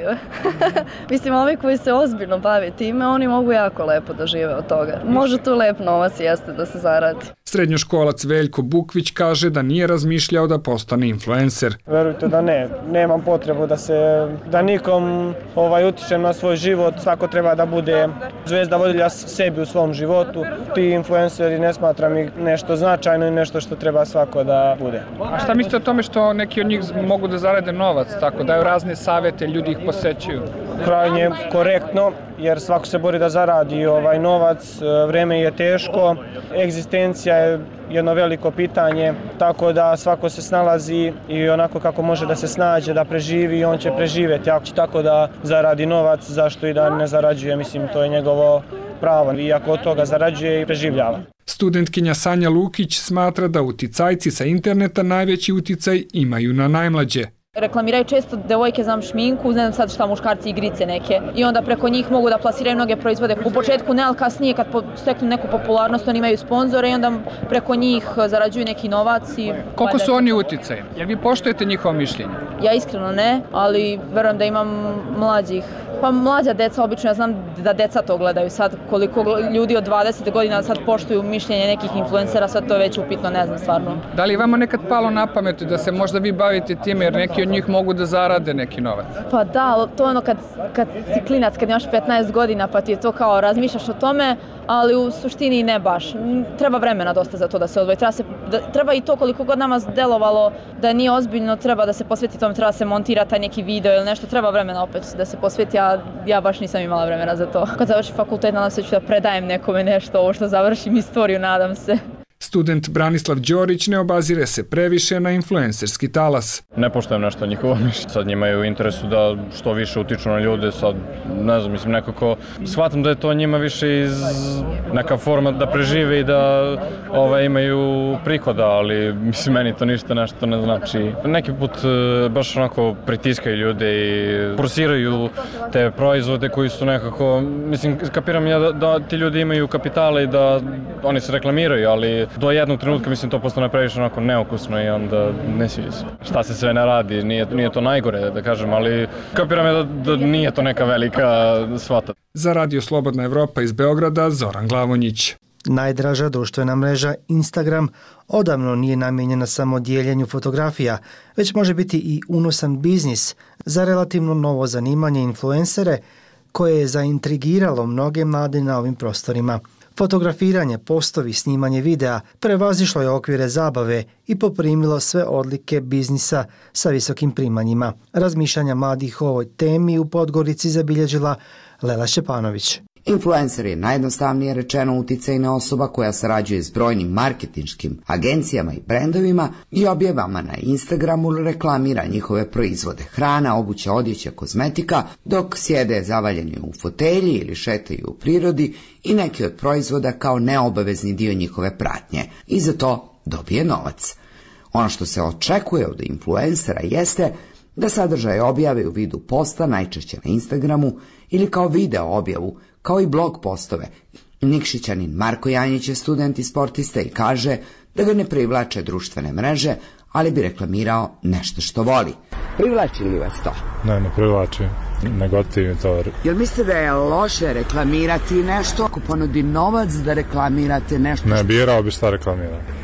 Mislim, ovi koji se ozbiljno bave time, oni mogu jako lepo da žive od toga. Može tu lep novac jeste da se zaradi. Srednjoškolac Veljko Bukvić kaže da nije razmišljao da postane influencer. Verujte da ne, nemam potrebu da se, da nikom ovaj, utičem na svoj život, svako treba da bude zvezda vodilja sebi u svom životu. Ti influenceri ne smatram ih nešto značajno i nešto što treba svako da bude. A šta mislite o tome što neki od njih mogu da zarade novac, tako daju razne savete, ljudi ih posećuju? Krajnje korektno, jer svako se bori da zaradi ovaj novac, vreme je teško, egzistencija je jedno veliko pitanje, tako da svako se snalazi i onako kako može da se snađe, da preživi i on će preživjeti. Ako će tako da zaradi novac, zašto i da ne zarađuje, mislim to je njegovo pravo. I ako od toga zarađuje i preživljava. Studentkinja Sanja Lukić smatra da uticajci sa interneta najveći uticaj imaju na najmlađe. Reklamiraju često devojke, znam, šminku, ne znam sad šta, muškarci, igrice neke. I onda preko njih mogu da plasiraju mnoge proizvode. U početku ne, ali kasnije kad steknu neku popularnost, oni imaju sponzore i onda preko njih zarađuju neki novac. I koliko su oni uticaj? Jel vi poštujete njihovo mišljenje? Ja iskreno ne, ali verujem da imam mlađih. Pa mlađa deca, obično ja znam da deca to gledaju sad, koliko ljudi od dvadeset godina sad poštuju mišljenje nekih influencera, sad to je već upitno, ne znam stvarno. Da li je vama nekad palo na pamet da se možda vi bavite time jer neki od njih mogu da zarade neki novac? Pa da, to je ono kad, kad si klinac, kad imaš petnaest godina pa ti je to kao razmišljaš o tome, ali u suštini ne baš. Treba vremena dosta za to da se odvoji. Treba, se, da, treba i to koliko god nama delovalo da nije ozbiljno, treba da se posveti tome, treba se montira taj neki video ili nešto, treba vremena opet da se posveti, a ja baš nisam imala vremena za to. Kad završim fakultet, nadam se ću da predajem nekome nešto, ovo što završim istoriju, nadam se. Student Branislav Đorić ne obazire se previše na influencerski talas. Ne poštujem nešto njihovo mišljenje. Sad njima je u interesu da što više utiču na ljude. Sad, ne znam, mislim, nekako shvatam da je to njima više iz neka forma da prežive i da ove, imaju prihoda, ali mislim, meni to ništa nešto ne znači. Neki put baš onako pritiskaju ljude i forsiraju te proizvode koji su nekako, mislim, kapiram ja da, da ti ljudi imaju kapitale i da oni se reklamiraju, ali do jednog trenutka, mislim, to postane previše onako neukusno i onda ne sviđa se. Šta se sve ne radi, nije, nije to najgore, da kažem, ali kapiram je da, da nije to neka velika svata. Za Radio Slobodna Evropa iz Beograda, Zoran Glavonjić. Najdraža društvena mreža Instagram odavno nije namijenjena samo dijeljenju fotografija, već može biti i unosan biznis za relativno novo zanimanje influencere koje je zaintrigiralo mnoge mlade na ovim prostorima. Fotografiranje, postovi, snimanje videa prevazišlo je okvire zabave i poprimilo sve odlike biznisa sa visokim primanjima. Razmišljanja mladih o ovoj temi u Podgorici zabilježila Lela Šćepanović. Influencer je najjednostavnije rečeno uticajna osoba koja sarađuje s brojnim marketinškim agencijama i brendovima i objavama na Instagramu reklamira njihove proizvode, hrana, obuća, odjeća, kozmetika, dok sjede zavaljeni u fotelji ili šetaju u prirodi i neki od proizvoda kao neobavezni dio njihove pratnje i za to dobije novac. Ono što se očekuje od influencera jeste da sadržaje objave u vidu posta, najčešće na Instagramu, ili kao video objavu, kao i blog postove. Nikšićanin Marko Janjić je student i sportista i kaže da ga ne privlače društvene mreže, ali bi reklamirao nešto što voli. Privlači li vas to? Ne, ne privlači. Ne gotivim to. Jel mislite da je loše reklamirati nešto ako ponudi novac da reklamirate nešto? Ne, birao bi šta reklamirao.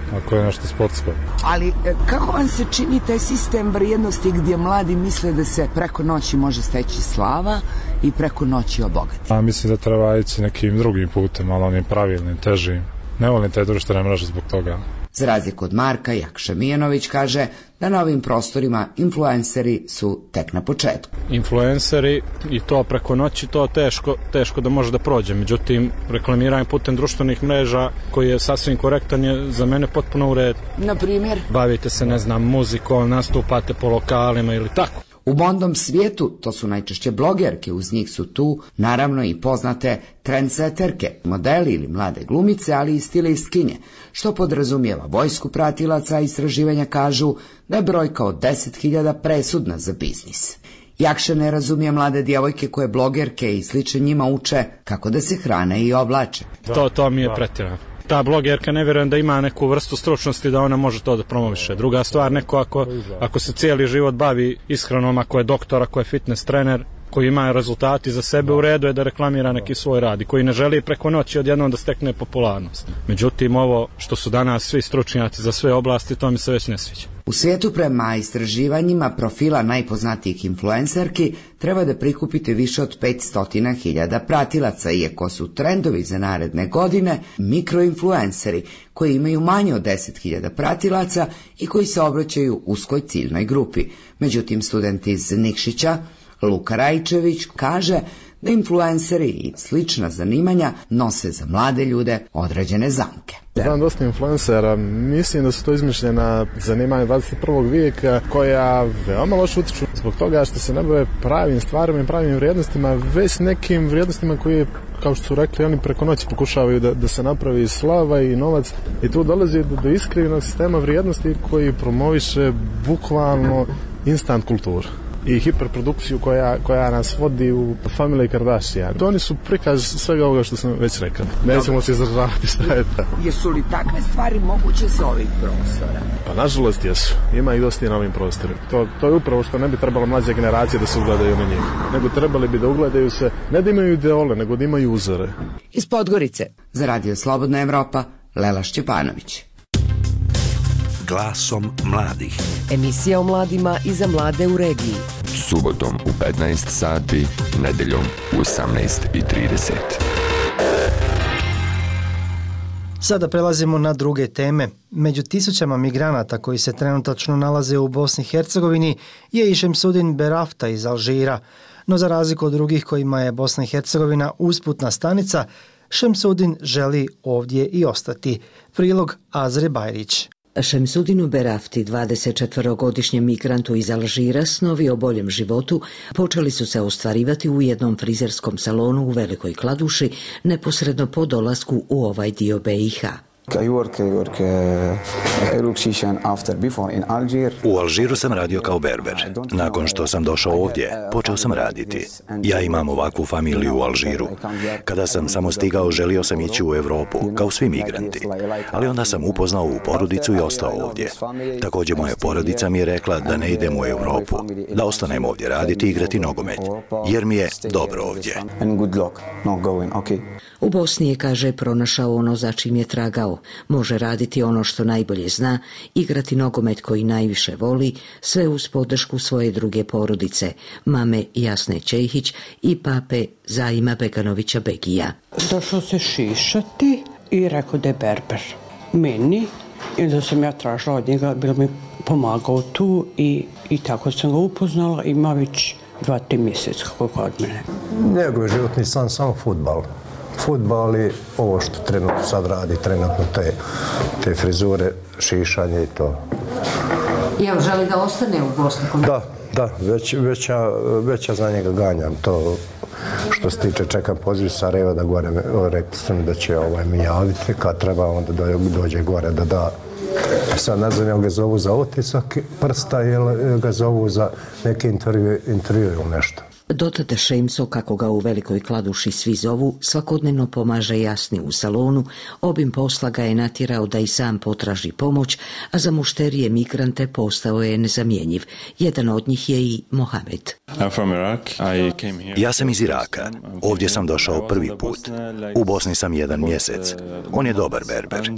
ako je nešto sportsko. Ali kako vam se čini taj sistem vrijednosti gdje mladi misle da se preko noći može steći slava i preko noći obogati? A mislim da treba ići nekim drugim putem, malo onim pravilnim, težim. Ne volim te društvene mreže zbog toga. Za razliku od Marka, Jakša Mijanović kaže da na ovim prostorima influenceri su tek na početku. Influenceri i to preko noći, to teško, teško da može da prođe. Međutim, reklamiranje putem društvenih mreža koji je sasvim korektan je za mene potpuno u redu. Na primjer? Bavite se, ne znam, muzikom, nastupate po lokalima ili tako. U modnom svijetu to su najčešće blogerke, uz njih su tu naravno i poznate trendseterke, modeli ili mlade glumice, ali i stilistkinje, što podrazumijeva vojsku pratilaca, a istraživanja kažu da je brojka od deset hiljada presudna za biznis. Jakša ne razumije mlade djevojke koje blogerke i slične njima uče kako da se hrane i oblače. To, to mi je pretjerano. Ta blogerka ne vjerujem da ima neku vrstu stručnosti da ona može to da promoviše. Druga stvar, neko ako, ako se cijeli život bavi ishranom, ako je doktor, ako je fitness trener, koji ima rezultati za sebe, u redu je da reklamira neki svoj rad i koji ne želi preko noći odjednom da stekne popularnost. Međutim, ovo što su danas svi stručnjaci za sve oblasti, to mi se već ne sviđa. U svijetu prema istraživanjima profila najpoznatijih influencerki treba da prikupite više od petsto hiljada pratilaca, iako su trendovi za naredne godine mikroinfluenceri koji imaju manje od deset hiljada pratilaca i koji se obraćaju uskoj ciljnoj grupi. Međutim, student iz Nikšića Luka Rajčević kaže da influenceri i slična zanimanja nose za mlade ljude određene zamke. Znam dosta influencera, mislim da su to izmišljena zanimanja dvadeset prvog vijeka koja veoma loše utiču zbog toga što se ne bave pravim stvarima i pravim vrijednostima, već nekim vrijednostima koje, kao što su rekli, oni preko noći pokušavaju da, da se napravi slava i novac i tu dolazi do, do iskrivnog sistema vrijednosti koji promoviše bukvalno instant kulturu i hiperprodukciju koja, koja nas vodi u Family Kardashian. To oni su prikaz svega ovoga što sam već rekao. Nećemo se izražavati šta je to. Jesu li takve stvari moguće sa ovih prostora? Pa nažalost jesu. Ima i dosta i na ovim prostorima. To, to je upravo što ne bi trebalo mlađe generacije da se ugledaju na njih. Nego trebali bi da ugledaju se, ne da imaju ideole, nego da imaju uzore. Iz Podgorice, za Radio Slobodna Evropa, Lela Šćepanović. Glasom mladih. Emisija o mladima i za mlade u regiji. Subotom u petnaest sati, nedeljom u osamnaest i trideset. Sada prelazimo na druge teme. Među tisućama migranata koji se trenutačno nalaze u Bosni i Hercegovini je i Šemsudin Berafta iz Alžira. No za razliku od drugih kojima je Bosna i Hercegovina usputna stanica, Šemsudin želi ovdje i ostati. Prilog Azre Bajrić. Šemsudinu Berafti, dvadesetčetvorogodišnjem migrantu iz Alžira, snovi o boljem životu počeli su se ostvarivati u jednom frizerskom salonu u Velikoj Kladuši, neposredno po dolasku u ovaj dio B i H. U Alžiru sam radio kao berber. Nakon što sam došao ovdje, počeo sam raditi. Ja imam ovakvu familiju u Alžiru. Kada sam samo stigao, želio sam ići u Evropu, kao svi migranti. Ali onda sam upoznao u porodicu i ostao ovdje. Također moja porodica mi je rekla da ne idem u Evropu, da ostanem ovdje raditi i igrati nogomet, jer mi je dobro ovdje. U Bosni je, kaže, pronašao ono za čim je tragao. Može raditi ono što najbolje zna, igrati nogomet koji najviše voli, sve uz podršku svoje druge porodice, mame Jasne Čehić i pape Zaima Beganovića Begija. Došao se šišati i rekao da je berber. Meni, i da sam ja tražila od njega, bilo mi pomagao tu i, i tako sam ga upoznala, ima već dva, tri mjeseca kako je kod mene. Njegov životni san samo fudbal. Fudbal i ovo što trenutno sad radi, trenutno te, te frizure, šišanje i to. Jel želi da ostane u Bosni? Da, da, već, već, ja, već ja za njega ganjam to. Što se tiče, čekam poziv Sarajeva da gore, rekli su mi da će ovaj, mi javiti, kad treba onda dođe gore da da. Sad ne znam, jel ga zovu za otisak prsta ili ga zovu za neki intervju, intervju ili nešto. Dotada Šemso, kako ga u Velikoj Kladuši svi zovu, svakodnevno pomaže Jasni u salonu, obim posla ga je natjerao da i sam potraži pomoć, a za mušterije migrante postao je nezamjenjiv. Jedan od njih je i Mohamed. Ja sam iz Iraka. Ovdje sam došao prvi put. U Bosni sam jedan mjesec. On je dobar berber.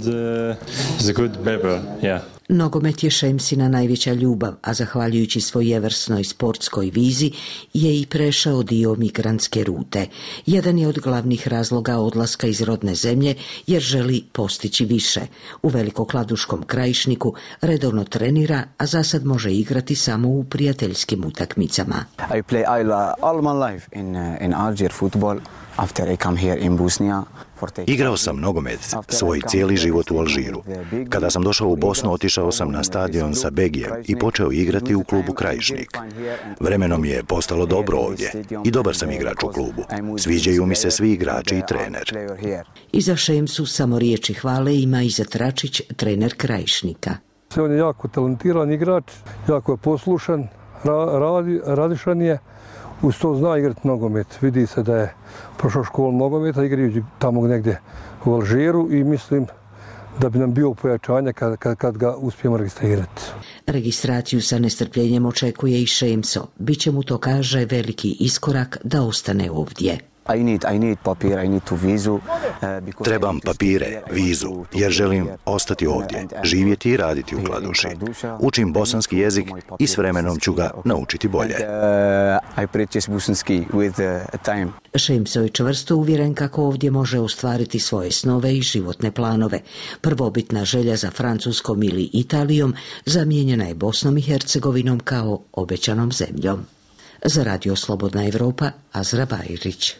Nogomet je Šemsina najveća ljubav, a zahvaljujući svojevrsnoj sportskoj vizi je i prešao dio migrantske rute. Jedan je od glavnih razloga odlaska iz rodne zemlje jer želi postići više. U Velikokladuškom Krajišniku redovno trenira, a za sad može igrati samo u prijateljskim utakmicama. I play all my life in in Alger football. After I come here in Bosnia. Igrao sam nogomet svoj cijeli život u Alžiru. Kada sam došao u Bosnu, otišao sam na stadion sa Begijem i počeo igrati u klubu Krajišnik. Vremenom je postalo dobro ovdje i dobar sam igrač u klubu. Sviđaju mi se svi igrači i trener. Iza Šemsu samo riječi hvale ima i Zatračić, trener Krajišnika. On je jako talentiran igrač, jako je poslušan, radi, radišan je. Uz to zna igrati nogomet. Vidi se da je prošao školu nogometa, igrajući tamo negdje u Alžiru i mislim da bi nam bio pojačanje kad, kad, kad ga uspijemo registrirati. Registraciju sa nestrpljenjem očekuje i Šemso. Biće mu to, kaže, veliki iskorak da ostane ovdje. I need, I need papir, I need to vizu. Trebam papire, vizu, jer želim ostati ovdje, živjeti i raditi u Kladuši. Učim bosanski jezik i s vremenom ću ga naučiti bolje. I practice bosanski with time. Šemso je čvrsto uvjeren kako ovdje može ostvariti svoje snove i životne planove. Prvobitna želja za Francuskom ili Italijom zamijenjena je Bosnom i Hercegovinom kao obećanom zemljom. Za Radio Slobodna Evropa, Azra Bajrić.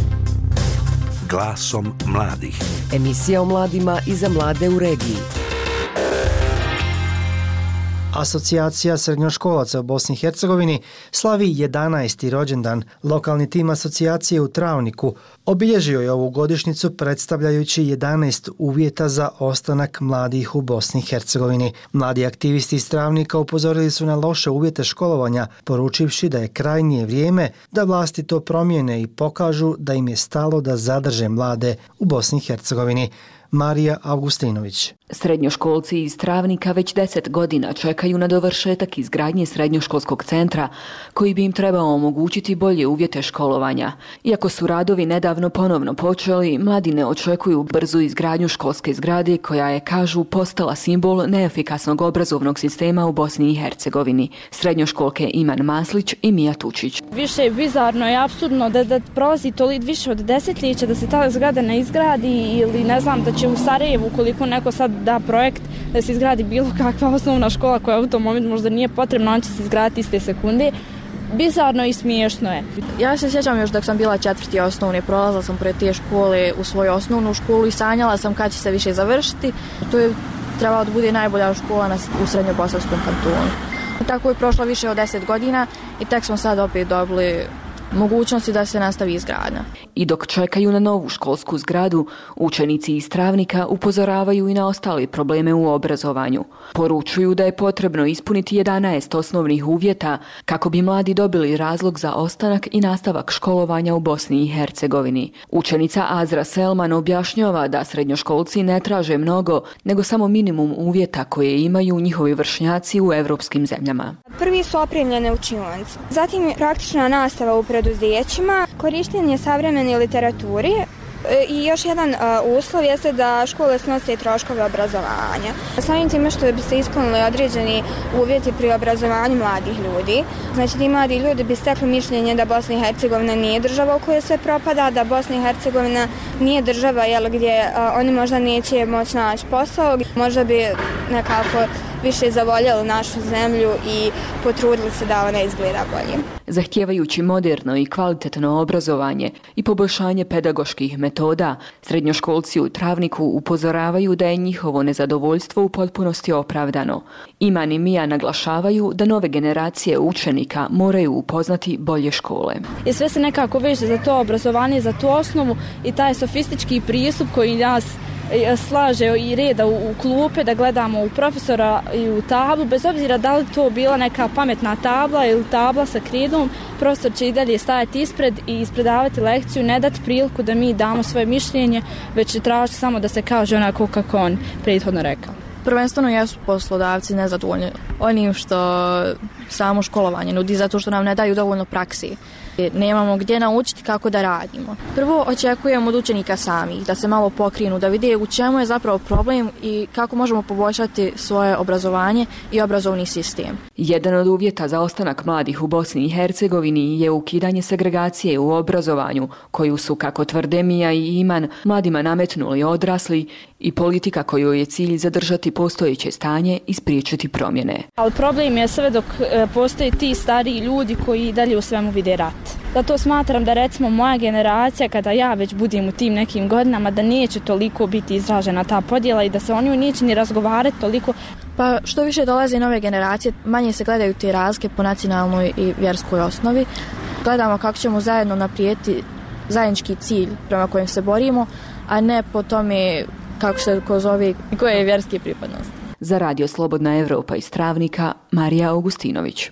Glasom mladih. Emisija o mladima i za mlade u regiji. Asocijacija srednjoškolaca u Bosni i Hercegovini slavi jedanaesti rođendan. Lokalni tim asocijacije u Travniku obilježio je ovu godišnjicu predstavljajući jedanaest uvjeta za ostanak mladih u Bosni i Hercegovini. Mladi aktivisti iz Travnika upozorili su na loše uvjete školovanja, poručivši da je krajnje vrijeme da vlasti to promijene i pokažu da im je stalo da zadrže mlade u Bosni i Hercegovini. Marija Augustinović. Srednjoškolci iz Travnika već deset godina čekaju na dovršetak izgradnje srednjoškolskog centra koji bi im trebao omogućiti bolje uvjete školovanja. Iako su radovi nedavno ponovno počeli, mladi ne očekuju brzu izgradnju školske zgrade koja je, kažu, postala simbol neefikasnog obrazovnog sistema u Bosni i Hercegovini. Srednjoškolke Iman Maslić i Mija Tučić. Više je bizarno i apsurdno da, da prolazi toliko više od desetljeća da se ta zgrada ne izgradi ili ne znam da će u Sarajevu, koliko neko sad da projekt da se izgradi bilo kakva osnovna škola koja u tom momentu možda nije potrebna, on će se izgraditi iste sekunde. Bizarno i smiješno je. Ja se sjećam još dok sam bila četvrti osnovne, prolazila sam pred te škole u svoju osnovnu školu i sanjala sam kad će se više završiti. To je trebalo da bude najbolja škola na, u Srednjobosanskom kantonu. Tako je prošlo više od deset godina i tek smo sad opet dobili mogućnosti da se nastavi izgradnja. I dok čekaju na novu školsku zgradu, učenici iz Travnika upozoravaju i na ostale probleme u obrazovanju. Poručuju da je potrebno ispuniti jedanaest osnovnih uvjeta kako bi mladi dobili razlog za ostanak i nastavak školovanja u Bosni i Hercegovini. Učenica Azra Selman objašnjava da srednjoškolci ne traže mnogo, nego samo minimum uvjeta koje imaju njihovi vršnjaci u evropskim zemljama. Prvi su opremljene učionice, zatim praktična nastava u preduzećima, korištenje savremene literaturi i još jedan uslov jeste da škole snose troškove obrazovanja. Samim time što bi se ispunili određeni uvjeti pri obrazovanju mladih ljudi. Znači ti mladi ljudi bi stekli mišljenje da Bosna i Hercegovina nije država u kojoj sve propada, da Bosna i Hercegovina nije država jel, gdje oni možda neće moći naći posao, možda bi nekako više zavoljeli našu zemlju i potrudili se da ona izgleda bolje. Zahtijevajući moderno i kvalitetno obrazovanje i poboljšanje pedagoških metoda, srednjoškolci u Travniku upozoravaju da je njihovo nezadovoljstvo u potpunosti opravdano. Iman i Mija naglašavaju da nove generacije učenika moraju upoznati bolje škole. I sve se nekako veže za to obrazovanje, za tu osnovu i taj sofistički pristup koji nas slaže i reda u, u klupe, da gledamo u profesora i u tablu, bez obzira da li to bila neka pametna tabla ili tabla sa kridom, profesor će i dalje stajati ispred i ispredavati lekciju, ne dati priliku da mi damo svoje mišljenje, već će tražiti samo da se kaže onako kako on prethodno rekao. Prvenstveno jesu poslodavci nezadovoljni onim što samo školovanje nudi, zato što nam ne daju dovoljno praksi. Nemamo gdje naučiti kako da radimo. Prvo očekujemo od učenika samih da se malo pokrinu, da vide u čemu je zapravo problem i kako možemo poboljšati svoje obrazovanje i obrazovni sistem. Jedan od uvjeta za ostanak mladih u Bosni i Hercegovini je ukidanje segregacije u obrazovanju, koju su, kako tvrde Mija i Iman, mladima nametnuli odrasli i politika koju je cilj zadržati postojeće stanje i spriječiti promjene. Ali problem je sve dok postoje ti stariji ljudi koji dalje u svemu vide rat. Zato smatram da recimo moja generacija, kada ja već budem u tim nekim godinama, da neće toliko biti izražena ta podjela i da se oni neće ni razgovarati toliko. Pa što više dolaze nove generacije, manje se gledaju te razlike po nacionalnoj i vjerskoj osnovi. Gledamo kako ćemo zajedno naprijeti zajednički cilj prema kojem se borimo, a ne po tome kako se ko zove i koje je vjerske pripadnosti. Za Radio Slobodna Evropa iz Travnika, Marija Augustinović.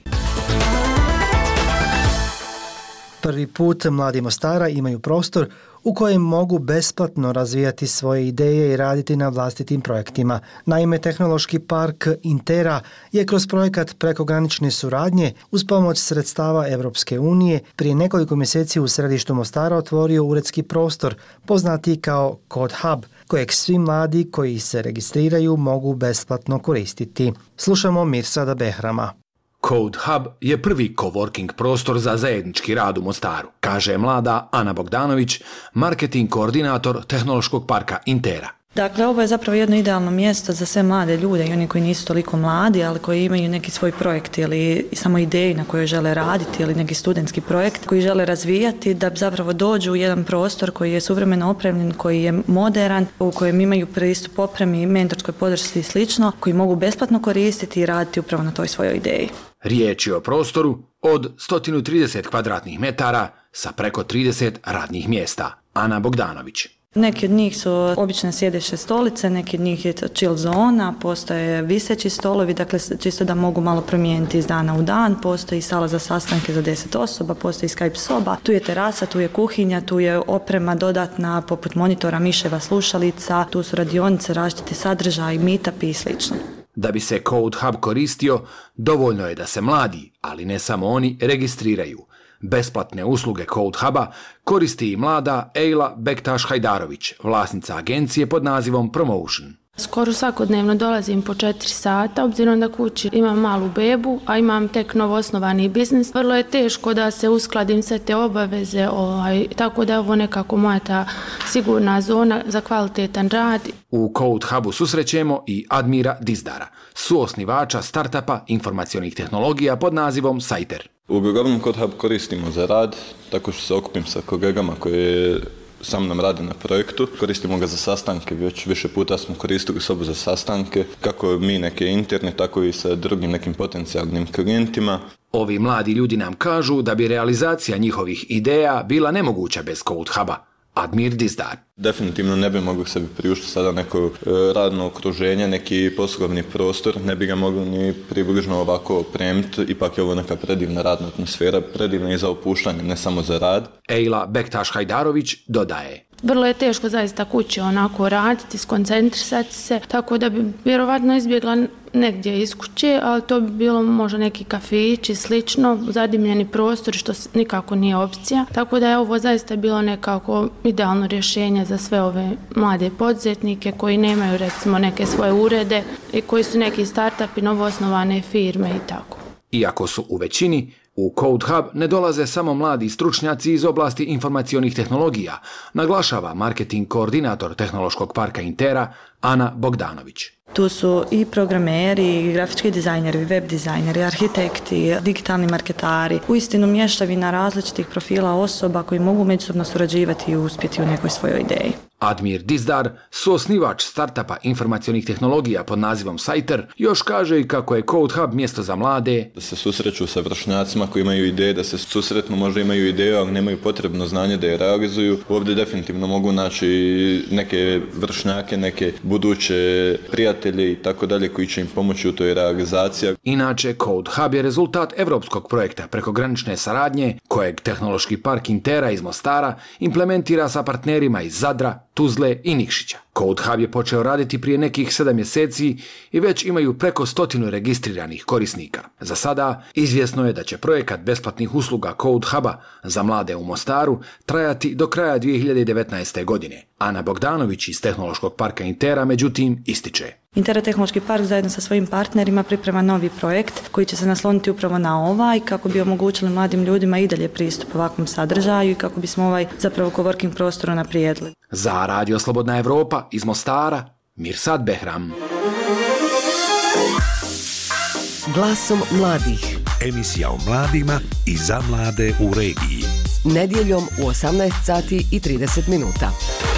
Prvi put mladi Mostara imaju prostor u kojem mogu besplatno razvijati svoje ideje i raditi na vlastitim projektima. Naime, tehnološki park Intera je kroz projekat prekogranične suradnje uz pomoć sredstava Evropske unije prije nekoliko mjeseci u središtu Mostara otvorio uredski prostor, poznati kao Code Hub, kojeg svi mladi koji se registriraju mogu besplatno koristiti. Slušamo Mirsada Behrama. Code Hub je prvi coworking prostor za zajednički rad u Mostaru, kaže mlada Ana Bogdanović, marketing koordinator tehnološkog parka Intera. Dakle, ovo je zapravo jedno idealno mjesto za sve mlade ljude i oni koji nisu toliko mladi, ali koji imaju neki svoj projekt ili samo ideji na kojoj žele raditi ili neki studentski projekt koji žele razvijati, da zapravo dođu u jedan prostor koji je suvremeno opremljen, koji je modern, u kojem imaju pristup opremi, mentorskoj podršci i slično, koji mogu besplatno koristiti i raditi upravo na toj svojoj ideji. Riječ je o prostoru od sto trideset kvadratnih metara sa preko trideset radnih mjesta. Ana Bogdanović. Neki od njih su obične sjedeće stolice, neki od njih je chill zona, postoje viseći stolovi, dakle čisto da mogu malo promijeniti iz dana u dan, postoji sala za sastanke za deset osoba, postoji Skype soba, tu je terasa, tu je kuhinja, tu je oprema dodatna poput monitora, miševa, slušalica, tu su radionice, različiti sadržaj, meetupi i slično. Da bi se Code Hub koristio, dovoljno je da se mladi, ali ne samo oni, registriraju. Besplatne usluge Code Huba koristi i mlada Ejla Bektaš-Hajdarović, vlasnica agencije pod nazivom Promotion. Skoro svakodnevno dolazim po četiri sata, obzirom da kući imam malu bebu, a imam tek novoosnovani biznis. Vrlo je teško da se uskladim sve te obaveze, ovaj, tako da je ovo nekako moja ta sigurna zona za kvalitetan rad. U Code Hubu susrećemo i Admira Dizdara, suosnivača startupa informacionih tehnologija pod nazivom Sajter. Uglavnom Code Hub koristimo za rad, tako što se okupim sa kolegama koji sa mnom rade na projektu. Koristimo ga za sastanke, već više puta smo koristili sobu za sastanke, kako mi neke interne, tako i sa drugim nekim potencijalnim klijentima. Ovi mladi ljudi nam kažu da bi realizacija njihovih ideja bila nemoguća bez Code Huba. Admir Dizdar. Definitivno ne bi mogli sebi priuštiti sada neko e, radno okruženje, neki poslovni prostor, ne bi ga mogli ni približno ovako opremiti, ipak je ovo neka predivna radna atmosfera, predivna i za opuštanje, ne samo za rad. Ejla Bektaš-Hajdarović dodaje. Vrlo je teško zaista kući onako raditi, skoncentrisati se, tako da bi vjerovatno izbjegla negdje iz kuće, ali to bi bilo možda neki kafić i slično, zadimljeni prostor, što nikako nije opcija. Tako da je ovo zaista bilo nekako idealno rješenje za sve ove mlade poduzetnike koji nemaju recimo neke svoje urede i koji su neki startupi, novoosnovane firme i tako. Iako su u većini, u Code Hub ne dolaze samo mladi stručnjaci iz oblasti informacionih tehnologija, naglašava marketing koordinator tehnološkog parka Intera Ana Bogdanović. Tu su i programeri, i grafički dizajneri, web dizajneri, arhitekti, digitalni marketari, uistinu mješavina različitih profila osoba koji mogu međusobno surađivati i uspjeti u nekoj svojoj ideji. Admir Dizdar, suosnivač startupa informacionih tehnologija pod nazivom Sajter, još kaže i kako je Code Hub mjesto za mlade. Da se susreću sa vršnjacima koji imaju ideje, da se susretnu, možda imaju ideju, ali nemaju potrebno znanje da je realizuju. Ovdje definitivno mogu naći neke vršnjake, neke buduće prijatelje i tako dalje koji će im pomoći u toj realizaciji. Inače, Code Hub je rezultat evropskog projekta prekogranične saradnje kojeg Tehnološki park Intera iz Mostara implementira sa partnerima iz Zadra, Tuzle i Nikšića. Code Hub je počeo raditi prije nekih sedam mjeseci i već imaju preko stotinu registriranih korisnika. Za sada izvjesno je da će projekat besplatnih usluga Code Huba za mlade u Mostaru trajati do kraja dvije hiljade devetnaeste. godine. Ana Bogdanović iz Tehnološkog parka Intera međutim ističe. Intera Tehnološki park zajedno sa svojim partnerima priprema novi projekt koji će se nasloniti upravo na ovaj kako bi omogućili mladim ljudima i dalje pristup ovakvom sadržaju i kako bismo ovaj zapravo coworking prostor unaprijedili. Za Radio Slobodna Evropa iz Mostara, Mirsad Behram. Glasom mladih. Emisija o mladima i za mlade u regiji. Nedjeljom u osamnaest sati i trideset minuta.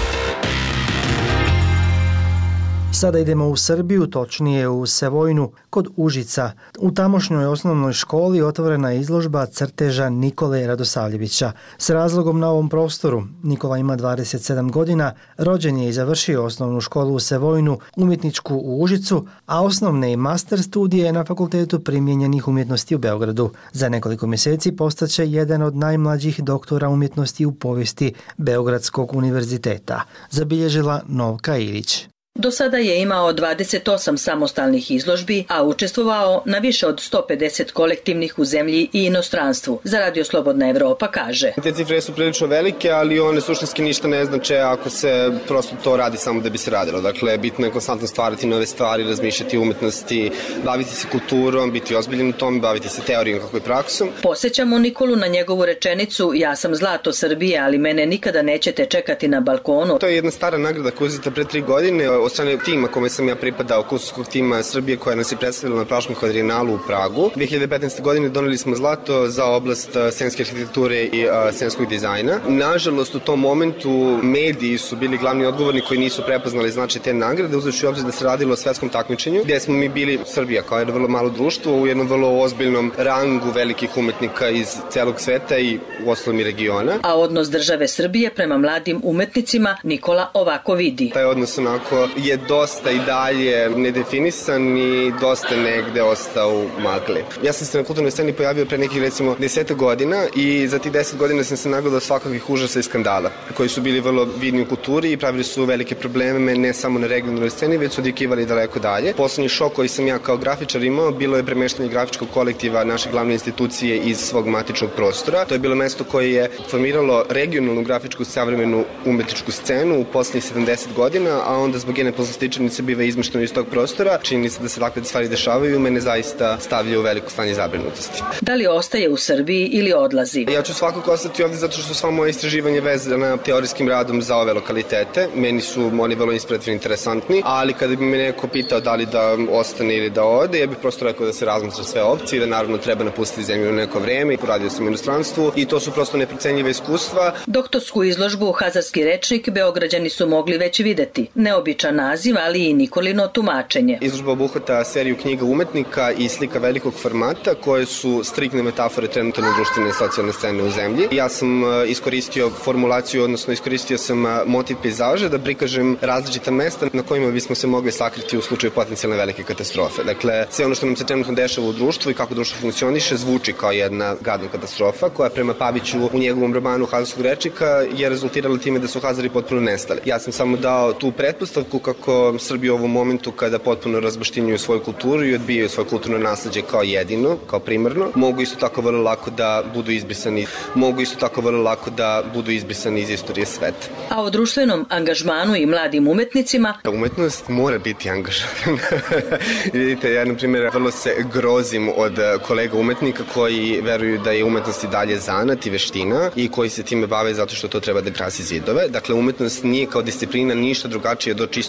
Sada idemo u Srbiju, točnije u Sevojnu, kod Užica. U tamošnjoj osnovnoj školi otvorena je izložba crteža Nikole Radosavljevića. S razlogom na ovom prostoru, Nikola ima dvadeset sedam godina, rođen je i završio osnovnu školu u Sevojnu, umjetničku u Užicu, a osnovne i master studije na Fakultetu primijenjenih umjetnosti u Beogradu. Za nekoliko mjeseci postaće jedan od najmlađih doktora umjetnosti u povijesti Beogradskog univerziteta, zabilježila Novka Ilić. Do sada je imao dvadeset osam samostalnih izložbi, a učestvovao na više od sto pedeset kolektivnih u zemlji i inostranstvu. Za Radio Slobodna Evropa kaže. Te cifre su prilično velike, ali one suštinski ništa ne znače ako se prosto to radi samo da bi se radilo. Dakle, bitno je konstantno stvarati nove stvari, razmišljati o umetnosti, baviti se kulturom, biti ozbiljen u tom, baviti se teorijom kako i praksom. Posjećamo Nikolu na njegovu rečenicu ja sam zlato Srbije, ali mene nikada nećete čekati na balkonu. To je jedna stara nagrada koja je uzeta pre tri godine od strane tima kome sam ja pripadao, kusurskog tima Srbije koja nas je predstavila na Praškom kvadrienalu u Pragu. dvije hiljade petnaeste. godine doneli smo zlato za oblast scenske arhitekture i uh, scenskog dizajna. Nažalost, u tom momentu mediji su bili glavni odgovorni koji nisu prepoznali značaj te nagrade, uzevši obzir da se radilo o svetskom takmičenju, gdje smo mi bili Srbija kao jedno vrlo malo društvo u jednom vrlo ozbiljnom rangu velikih umetnika iz celog sveta i u ostalom i regiona. A odnos države Srbije prema mladim umetnicima Nikola ovako vidi. Taj odnos onako je dosta i dalje nedefinisan i dosta negde ostao u magli. Ja sam se na kulturnoj sceni pojavio pre nekih recimo deset godina i za tih deset godina sam se nagledao svakakvih užasa i skandala koji su bili vrlo vidni u kulturi i pravili su velike probleme ne samo na regionalnoj sceni, već su odjekivali daleko dalje. Poslednji šok koji sam ja kao grafičar imao bilo je premeštanje grafičkog kolektiva naše glavne institucije iz svog matičnog prostora. To je bilo mesto koje je formiralo regionalnu grafičku savremenu umetničku scenu u poslednjih sedamdeset godina, a onda zbog jedne poslastičanice biva izmešteno iz tog prostora. Čini se da se takve stvari dešavaju i mene zaista stavlja u veliko stanje zabrinutosti. Da li ostaje u Srbiji ili odlazi? Ja ću svakako ostati ovdje zato što sva moja istraživanje vezana teorijskim radom za ove lokalitete. Meni su oni vrlo inspirativni, interesantni, ali kada bi me neko pitao da li da ostane ili da ode, ja bih prosto rekao da se razmatra sve opcije, da naravno treba napustiti zemlju u neko vreme. Poradio sam u inostranstvu i to su prosto neprocenjive iskustva. Doktorsku izložbu Hazarski rečnik Beograđani su mogli već videti. Neobičan naziv, ali i Nikolino tumačenje. Izložba obuhvata seriju knjiga umetnika i slika velikog formata koje su striktne metafore trenutne društvene i socijalne scene u zemlji. Ja sam iskoristio formulaciju, odnosno iskoristio sam motiv pejzaža da prikažem različita mesta na kojima bismo se mogli sakriti u slučaju potencijalne velike katastrofe. Dakle, sve ono što nam se trenutno dešava u društvu i kako društvo funkcioniše zvuči kao jedna gadna katastrofa koja prema Paviću u njegovom romanu Hazarskog rečnika je rezultirala time da su Hazari potpuno nestali. Ja sam samo dao tu pretpostavku kako Srbi u ovom momentu kada potpuno razbaštinjuju svoju kulturu i odbijaju svoje kulturno nasleđe kao jedino, kao primarno, mogu isto tako vrlo lako da budu izbrisani, mogu isto tako vrlo lako da budu izbrisani iz istorije sveta. A o društvenom angažmanu i mladim umetnicima? Umetnost mora biti angažovana. Vidite, ja na primjer vrlo se grozim od kolega umetnika koji veruju da je umetnost i dalje zanat i veština i koji se time bave zato što to treba da krasi zidove. Dakle, umetnost nije kao disciplina ništa drugačije do čistog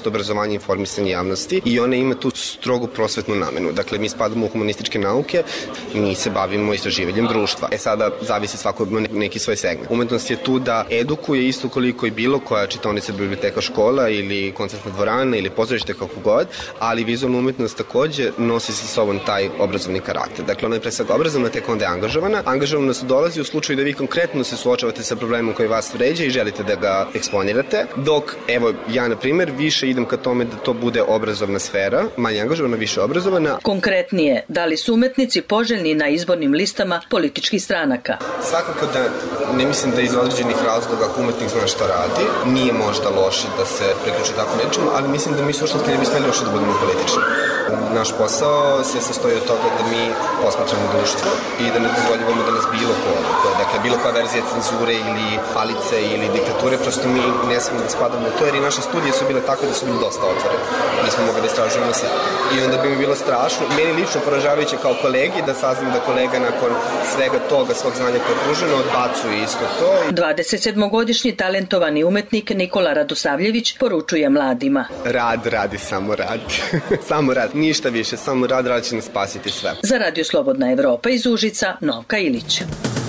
isto obrazovanje i informisanje javnosti i ona ima tu strogu prosvetnu namenu. Dakle, mi spadamo u humanističke nauke, mi se bavimo istraživanjem društva. E sada zavisi svako neki svoj segment. Umetnost je tu da edukuje isto koliko i bilo koja čitaonica, biblioteka, škola ili koncertna dvorana ili pozorište, kako god, ali vizualna umetnost takođe nosi sa sobom taj obrazovni karakter. Dakle, ona je pre svega obrazovna, tek onda je angažovana. Angažovanost dolazi u slučaju da vi konkretno se suočavate sa problemom koji vas vređa i želite da ga eksponirate, dok, evo, ja, na primer, više idem ka tome da to bude obrazovna sfera, manje angažovana, više obrazovana. Konkretnije, da li su umetnici poželjni na izbornim listama političkih stranaka? Svakako da ne mislim da iz određenih razloga ako umetnik zna šta radi, nije možda loše da se priključi tako nečemu, ali mislim da mi suštinski ne bi smeli loše da budemo politični. Naš posao se sastoji od toga da mi posmatramo društvo i da ne dozvoljavamo da nas bilo ko, dakle bilo koja verzija cenzure ili palice ili diktature, prosto mi ne smemo da spadamo u to, jer i naše studije su bile tako da su bili dosta otvorene. Mi smo mogli da istražujemo sve. I onda bi mi bilo strašno, meni lično poražavajuće kao kolegi, da saznam da kolega nakon svega toga, svog znanja koje je pruženo, odbacuje isto to. dvadesetsedmogodišnji talentovani umetnik Nikola Radosavljević poručuje mladima. Rad, radi, samo rad. Samo rad, ništa više, samo rad, rad će nas spasiti sve. Za Radio Slobodna Evropa iz Užica, Novka Ilić.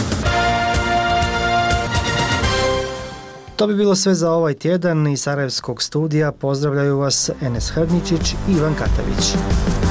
To bi bilo sve za ovaj tjedan. Iz Sarajevskog studija pozdravljaju vas Enes Hrdničić i Ivan Katavić.